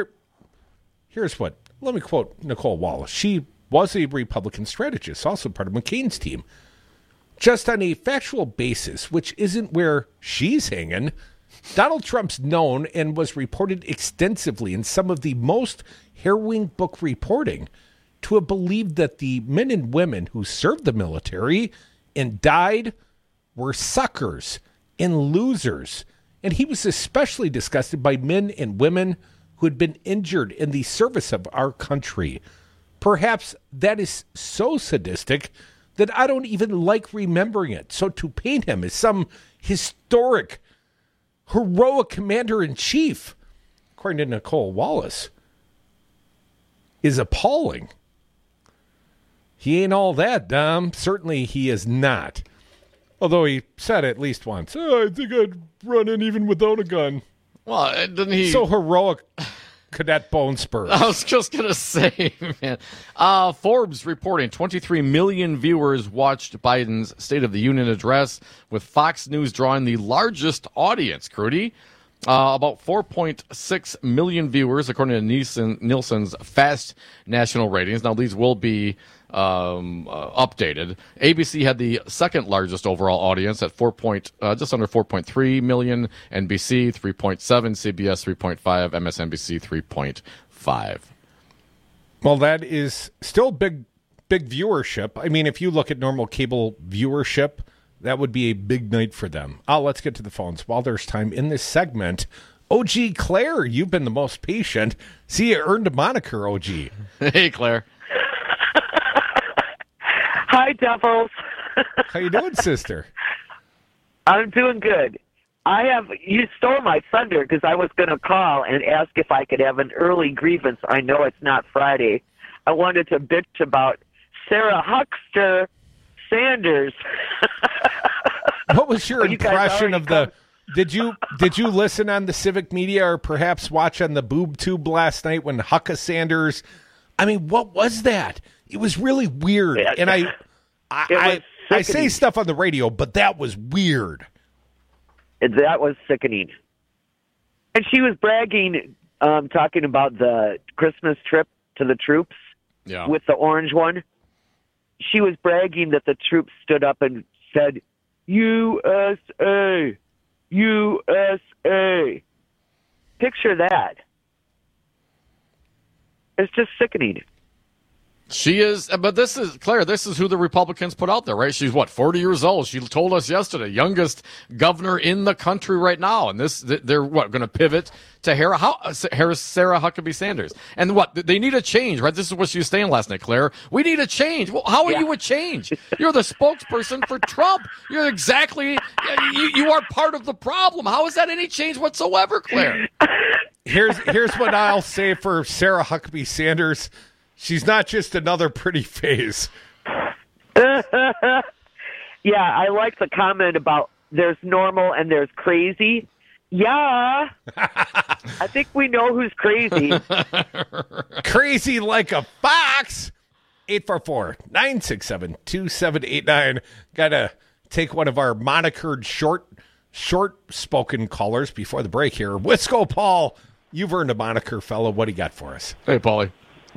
Speaker 22: Here's what. Let me quote Nicole Wallace. She was a Republican strategist, also part of McCain's team. Just on a factual basis, which isn't where she's hanging, Donald Trump's known and was reported extensively in some of the most harrowing book reporting to have believed that the men and women who served the military and died were suckers and losers. And he was especially disgusted by men and women who had been injured in the service of our country. Perhaps that is so sadistic that I don't even like remembering it. So to paint him as some historic, heroic commander-in-chief, according to Nicole Wallace, is appalling. He ain't all that, Dom. Certainly he is not. Although he said at least once, I think I'd run in even without a gun.
Speaker 23: Well, didn't he?
Speaker 22: So heroic, Cadet Bone Spurs.
Speaker 23: I was just going to say, man. Forbes reporting 23 million viewers watched Biden's State of the Union address, with Fox News drawing the largest audience, Crudy. About 4.6 million viewers, according to Nielsen's Fast National Ratings. Now, these will be updated. ABC had the second largest overall audience at just under 4.3 million. NBC 3.7, CBS 3.5, MSNBC 3.5.
Speaker 22: Well, that is still big viewership. I mean, if you look at normal cable viewership, That would be a big night for them. Let's get to the phones while there's time in this segment. OG Claire, you've been the most patient. See, you earned a moniker, OG.
Speaker 23: Hey, Claire.
Speaker 2: Hi, Devils.
Speaker 22: How you doing, sister?
Speaker 2: I'm doing good. You stole my thunder because I was going to call and ask if I could have an early grievance. I know it's not Friday. I wanted to bitch about Sarah Huckster Sanders.
Speaker 22: What was your impression of the... Did you listen on the civic media or perhaps watch on the boob tube last night when Hucka Sanders... I mean, what was that? It was really weird. Yeah, and I say stuff on the radio, but that was weird.
Speaker 2: That was sickening. And she was bragging, talking about the Christmas trip to the troops with the orange one. She was bragging that the troops stood up and said, USA, USA. Picture that. It's just sickening.
Speaker 23: She is, but this is, Claire, this is who the Republicans put out there, right? She's, 40 years old? She told us yesterday, youngest governor in the country right now. And they're going to pivot to Sarah Huckabee Sanders. And they need a change, right? This is what she was saying last night, Claire. We need a change. Well, how are you a change? You're the spokesperson for Trump. You're exactly, you are part of the problem. How is that any change whatsoever, Claire?
Speaker 22: Here's what I'll say for Sarah Huckabee Sanders. She's not just another pretty face.
Speaker 2: Yeah, I like the comment about there's normal and there's crazy. Yeah. I think we know who's crazy.
Speaker 22: Crazy like a fox. 844-967-2789. Got to take one of our monikered short-spoken callers before the break here. Wisco Paul, you've earned a moniker, fellow. What do you got for us?
Speaker 23: Hey, Paulie.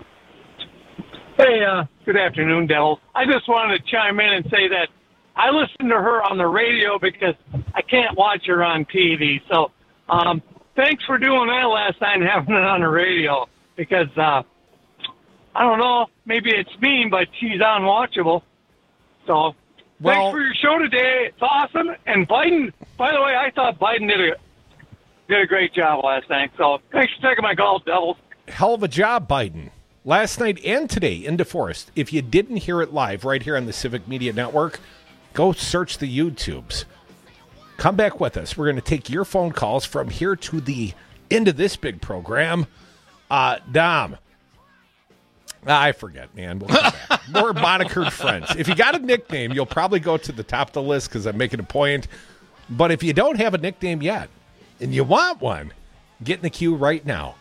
Speaker 5: Hey, good afternoon, Devil. I just wanted to chime in and say that I listen to her on the radio because I can't watch her on TV. So thanks for doing that last night and having it on the radio because, I don't know, maybe it's mean, but she's unwatchable. So thanks for your show today. It's awesome. And Biden, by the way, I thought Biden did a great job last night. So thanks for taking my call, Devils.
Speaker 22: Hell of a job, Biden. Last night and today in DeForest. If you didn't hear it live right here on the Civic Media Network, go search the YouTubes. Come back with us. We're going to take your phone calls from here to the end of this big program. Dom. I forget, man. We'll come back. More monikered friends. If you got a nickname, you'll probably go to the top of the list because I'm making a point. But if you don't have a nickname yet and you want one, get in the queue right now.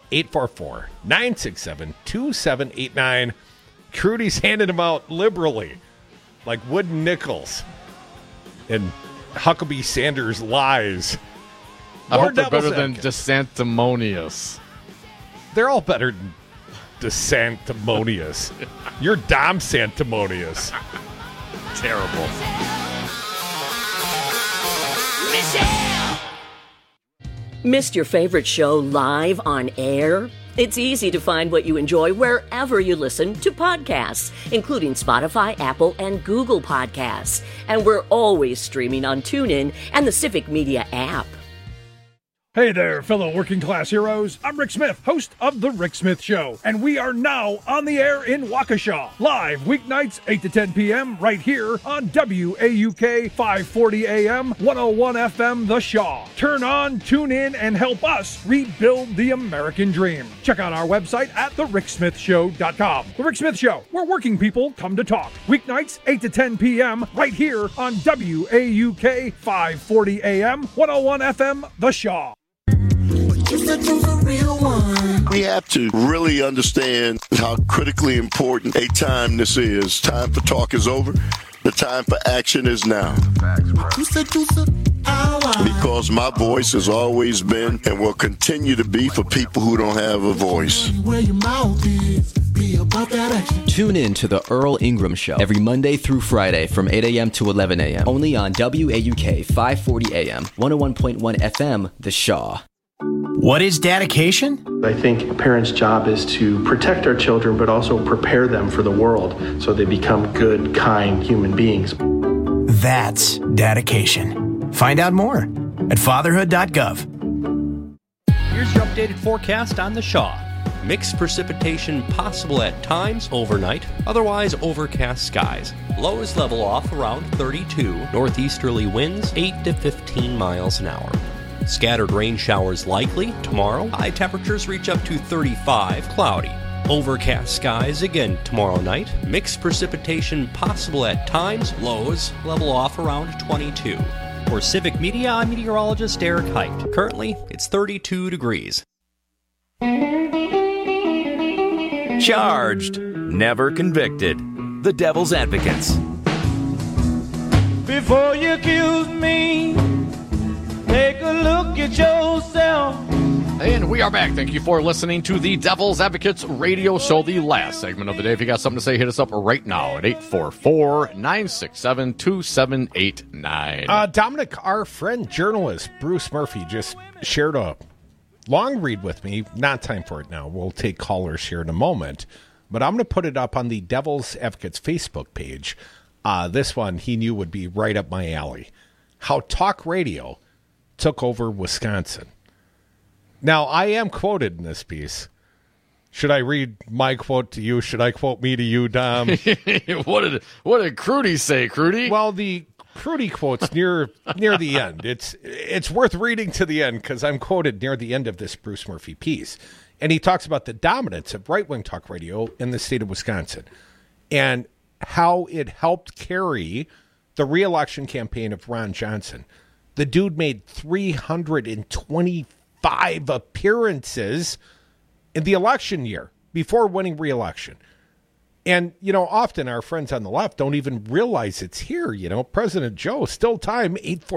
Speaker 22: 844-967-2789. Crudy's handing them out liberally, like wooden nickels. And Huckabee Sanders lies.
Speaker 23: I hope they're better than DeSanctimonious.
Speaker 22: They're all better than DeSanctimonious. You're Dom Sanctimonious.
Speaker 23: Terrible.
Speaker 10: Missed your favorite show live on air? It's easy to find what you enjoy wherever you listen to podcasts, including Spotify, Apple, and Google Podcasts. And we're always streaming on TuneIn and the Civic Media app.
Speaker 28: Hey there, fellow working class heroes. I'm Rick Smith, host of The Rick Smith Show, and we are now on the air in Waukesha, live weeknights 8 to 10 p.m. right here on WAUK 540 AM, 101 FM, The Shaw. Turn on, tune in, and help us rebuild the American dream. Check out our website at thericksmithshow.com. The Rick Smith Show, where working people come to talk. Weeknights 8 to 10 p.m. right here on WAUK 540 AM, 101 FM, The Shaw.
Speaker 6: We have to really understand how critically important a time this is. Time for talk is over. The time for action is now. Because my voice has always been and will continue to be for people who don't have a voice.
Speaker 7: Tune in to The Earl Ingram Show every Monday through Friday from 8 a.m. to 11 a.m. Only on WAUK 540 AM, 101.1 FM, The Shaw.
Speaker 9: What is dedication?
Speaker 13: I think a parent's job is to protect our children, but also prepare them for the world so they become good, kind human beings.
Speaker 9: That's dedication. Find out more at fatherhood.gov.
Speaker 3: Here's your updated forecast on the Shaw. Mixed precipitation possible at times overnight, otherwise overcast skies. Lows level off around 32, northeasterly winds 8 to 15 miles an hour. Scattered rain showers likely tomorrow. High temperatures reach up to 35, cloudy. Overcast skies again tomorrow night. Mixed precipitation possible at times, lows level off around 22. For Civic Media, I'm meteorologist Eric Height. Currently, it's 32 degrees.
Speaker 1: Charged, never convicted. The Devil's Advocates.
Speaker 4: Before you accuse me, take a look at yourself.
Speaker 23: And we are back. Thank you for listening to the Devil's Advocates radio show, the last segment of the day. If you got something to say, hit us up right now at 844-967-2789.
Speaker 22: Dominic, our friend journalist Bruce Murphy just shared a long read with me. Not time for it now. We'll take callers here in a moment. But I'm going to put it up on the Devil's Advocates Facebook page. This one he knew would be right up my alley. How talk radio took over Wisconsin. Now, I am quoted in this piece. Should I read my quote to you? Should I quote me to you, Dom?
Speaker 23: What did Crudy say, Crudy?
Speaker 22: Well, the Crudy quote's near the end. It's worth reading to the end because I'm quoted near the end of this Bruce Murphy piece. And he talks about the dominance of right-wing talk radio in the state of Wisconsin and how it helped carry the re-election campaign of Ron Johnson. The dude made 325 appearances in the election year before winning re-election. And, often our friends on the left don't even realize it's here. President Joe, still time,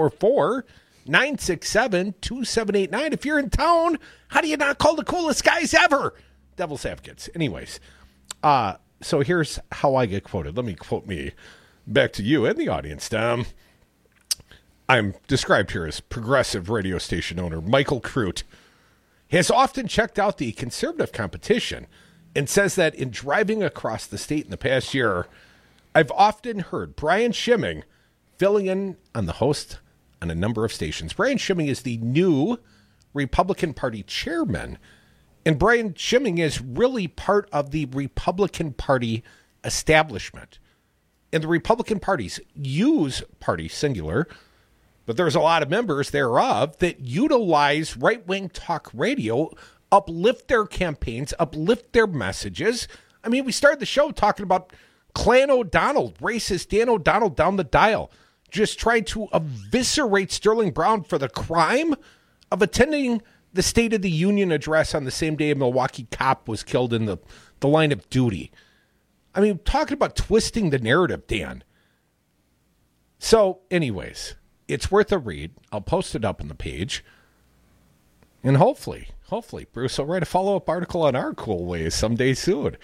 Speaker 22: 844-967-2789. If you're in town, how do you not call the coolest guys ever? Devil's Advocates. Anyways, so here's how I get quoted. Let me quote me back to you and the audience, Tom. I'm described here as progressive radio station owner Michael Crute has often checked out the conservative competition and says that in driving across the state in the past year, I've often heard Brian Schimming filling in on the host on a number of stations. Brian Schimming is the new Republican Party chairman, and Brian Schimming is really part of the Republican Party establishment. And the Republican parties use party singular, but there's a lot of members thereof that utilize right-wing talk radio, uplift their campaigns, uplift their messages. I mean, we started the show talking about Clan O'Donnell, racist Dan O'Donnell down the dial, just trying to eviscerate Sterling Brown for the crime of attending the State of the Union address on the same day a Milwaukee cop was killed in the line of duty. I mean, talking about twisting the narrative, Dan. So, anyways, it's worth a read. I'll post it up on the page. And hopefully, Bruce will write a follow-up article on our cool ways someday soon.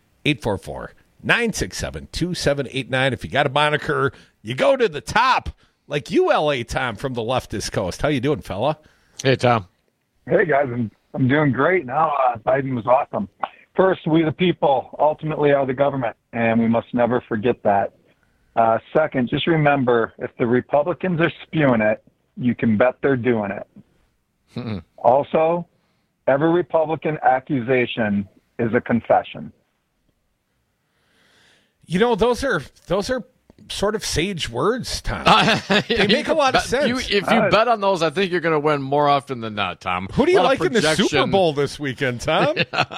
Speaker 22: 844-967-2789. If you got a moniker, you go to the top. Like you, L.A. Tom, from the leftist coast. How you doing, fella?
Speaker 23: Hey, Tom.
Speaker 8: Hey, guys. I'm doing great now. Biden was awesome. First, we the people ultimately are the government, and we must never forget that. Second, just remember, if the Republicans are spewing it, you can bet they're doing it. Also, every Republican accusation is a confession.
Speaker 22: Those are sort of sage words, Tom. They make a lot of sense.
Speaker 23: If you bet on those, I think you're going to win more often than not, Tom.
Speaker 22: Who do you like in the Super Bowl this weekend, Tom?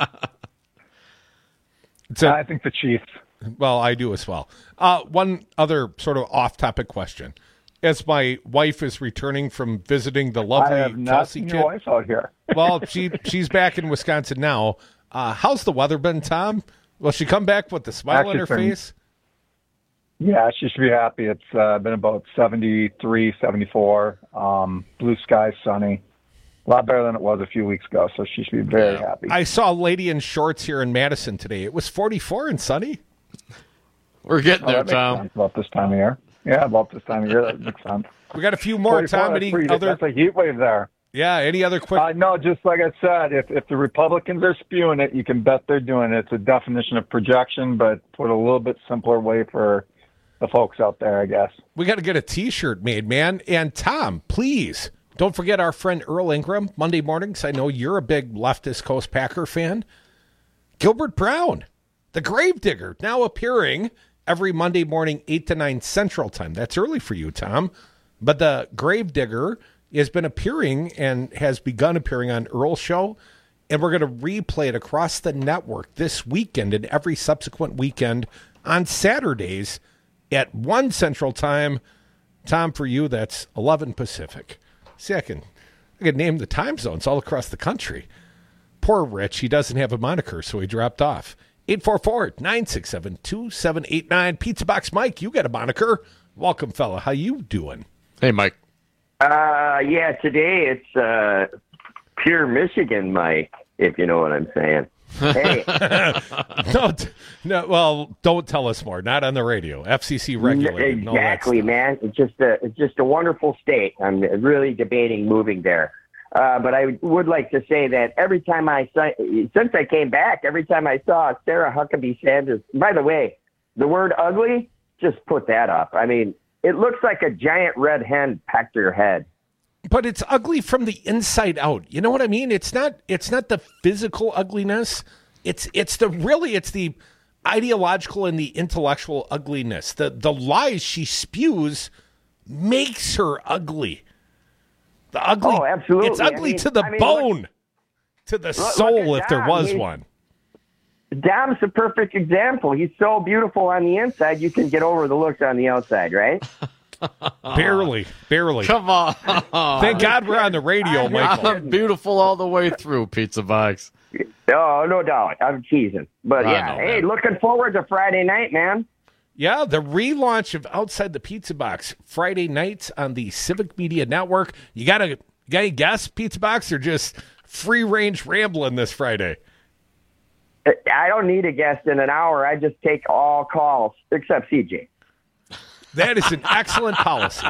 Speaker 8: I think the Chiefs.
Speaker 22: Well, I do as well. One other sort of off-topic question. As my wife is returning from visiting the lovely
Speaker 8: I have not seen your wife out here.
Speaker 22: Well, she's back in Wisconsin now. How's the weather been, Tom? Will she come back with a smile on her face?
Speaker 8: Yeah, she should be happy. It's been about 73, 74, blue sky, sunny. A lot better than it was a few weeks ago, so she should be very happy.
Speaker 22: I saw a lady in shorts here in Madison today. It was 44 and sunny.
Speaker 23: We're getting there,
Speaker 8: that makes
Speaker 23: Tom.
Speaker 8: sense about this time of year. Yeah, about this time of year, that makes sense.
Speaker 22: We got a few more, Tom.
Speaker 8: That's a heat wave there.
Speaker 22: Yeah, any other quick...
Speaker 8: No, just like I said, if the Republicans are spewing it, you can bet they're doing it. It's a definition of projection, but put a little bit simpler way for the folks out there, I guess.
Speaker 22: We got to get a T-shirt made, man. And Tom, please don't forget our friend Earl Ingram, Monday mornings. I know you're a big leftist Coast Packer fan. Gilbert Brown, the Gravedigger, now appearing every Monday morning, 8 to 9 Central Time. That's early for you, Tom. But the Gravedigger has been appearing and has begun appearing on Earl's show. And we're going to replay it across the network this weekend and every subsequent weekend on Saturdays at 1 Central Time. Tom, for you, that's 11 Pacific. See, I can name the time zones all across the country. Poor Rich, he doesn't have a moniker, so he dropped off. 844-967-2789. Pizza Box Mike, you got a moniker. Welcome, fella. How you doing?
Speaker 23: Hey, Mike.
Speaker 11: Yeah, today it's pure Michigan, Mike, if you know what I'm saying. Hey.
Speaker 22: Don't tell us more. Not on the radio. FCC regulated.
Speaker 11: Exactly, man. It's just a wonderful state. I'm really debating moving there. But I would like to say that since I came back, every time I saw Sarah Huckabee Sanders, by the way, the word ugly, just put that up. I mean, it looks like a giant red hen pecked her head.
Speaker 22: But it's ugly from the inside out. You know what I mean? It's not the physical ugliness. It's the ideological and the intellectual ugliness. The lies she spews makes her ugly. The ugly.
Speaker 11: Oh, absolutely.
Speaker 22: It's ugly to the bone, to the soul, if there was one.
Speaker 11: Dom's the perfect example. He's so beautiful on the inside, you can get over the looks on the outside, right?
Speaker 22: Barely.
Speaker 23: Come on.
Speaker 22: Thank God we're on the radio, Michael.
Speaker 23: I'm beautiful all the way through, Pizza Box.
Speaker 11: Oh, no doubt. I'm teasing. But hey, looking forward to Friday night, man.
Speaker 22: Yeah, the relaunch of Outside the Pizza Box, Friday nights on the Civic Media Network. You got any guess, Pizza Box, or just free-range rambling this Friday?
Speaker 11: I don't need a guest in an hour. I just take all calls, except CJ.
Speaker 22: That is an excellent policy.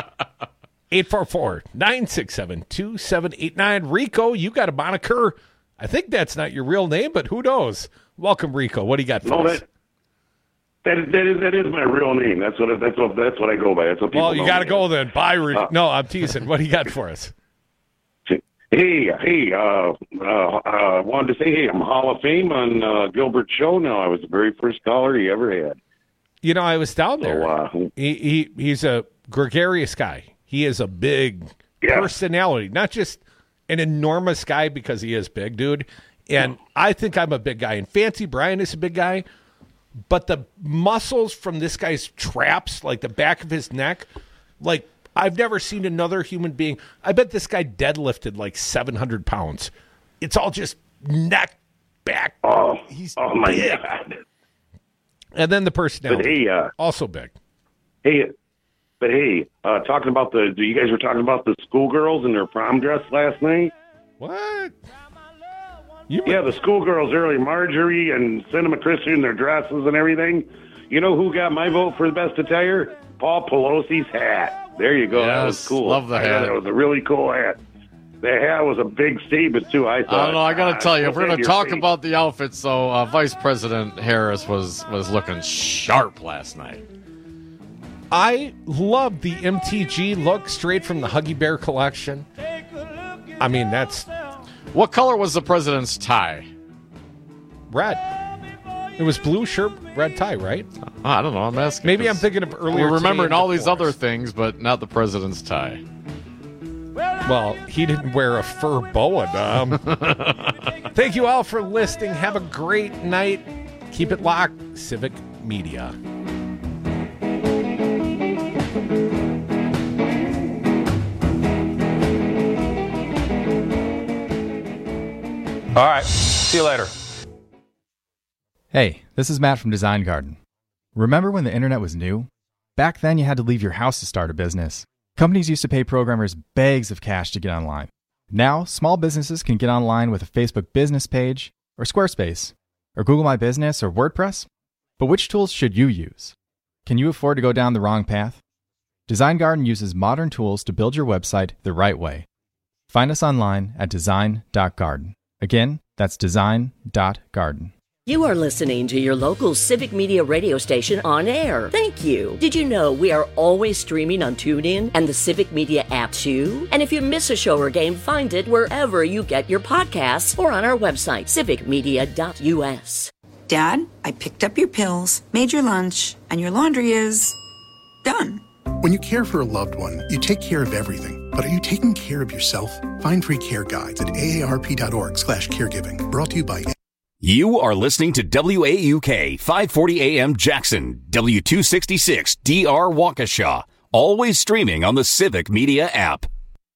Speaker 22: 844-967-2789. Rico, you got a moniker. I think that's not your real name, but who knows? Welcome, Rico. What do you got for us?
Speaker 12: That is my real name. That's what I go by. That's what people
Speaker 22: you got to go then. Bye, Rico. No, I'm teasing. What do you got for us?
Speaker 12: Hey, wanted to say, hey, I'm Hall of Fame on Gilbert's show now. I was the very first caller he ever had.
Speaker 22: You know, I was down there. He's a gregarious guy. He is a big personality, not just an enormous guy because he is big, dude. And I think I'm a big guy. And Fancy Brian is a big guy. But the muscles from this guy's traps, like the back of his neck, like I've never seen another human being. I bet this guy deadlifted like 700 pounds. It's all just neck, back. He's
Speaker 12: my
Speaker 22: big.
Speaker 12: God.
Speaker 22: And then the personality, also big.
Speaker 12: Talking about you guys were talking about the schoolgirls and their prom dress last night?
Speaker 22: What?
Speaker 12: The schoolgirls early, Marjorie and Cinema Christian, their dresses and everything. You know who got my vote for the best attire? Paul Pelosi's hat. There you go.
Speaker 23: Yes,
Speaker 12: that was cool.
Speaker 23: Love the hat.
Speaker 12: That was a really cool hat. The hat was a big statement, too, I thought.
Speaker 23: I don't know. I got to tell you, if we're going to talk about the outfits, so Vice President Harris was looking sharp last night.
Speaker 22: I love the MTG look straight from the Huggy Bear collection. I mean, that's...
Speaker 23: What color was the president's tie?
Speaker 22: Red. It was blue shirt, red tie, right?
Speaker 23: I don't know. I'm asking.
Speaker 22: Maybe I'm thinking of earlier.
Speaker 23: We're remembering all these other things, but not the president's tie.
Speaker 22: Well, he didn't wear a fur boa, Dom. Thank you all for listening. Have a great night. Keep it locked. Civic Media.
Speaker 14: All right. See you later.
Speaker 15: Hey, this is Matt from Design Garden. Remember when the internet was new? Back then, you had to leave your house to start a business. Companies used to pay programmers bags of cash to get online. Now, small businesses can get online with a Facebook business page, or Squarespace, or Google My Business, or WordPress. But which tools should you use? Can you afford to go down the wrong path? Design Garden uses modern tools to build your website the right way. Find us online at design.garden. Again, that's design.garden.
Speaker 10: You are listening to your local Civic Media radio station on air. Thank you. Did you know we are always streaming on TuneIn and the Civic Media app too? And if you miss a show or game, find it wherever you get your podcasts or on our website, civicmedia.us.
Speaker 16: Dad, I picked up your pills, made your lunch, and your laundry is done.
Speaker 17: When you care for a loved one, you take care of everything. But are you taking care of yourself? Find free care guides at aarp.org/caregiving. Brought to you by...
Speaker 1: You are listening to WAUK 540 AM Jackson, W266 DR Waukesha, always streaming on the Civic Media app.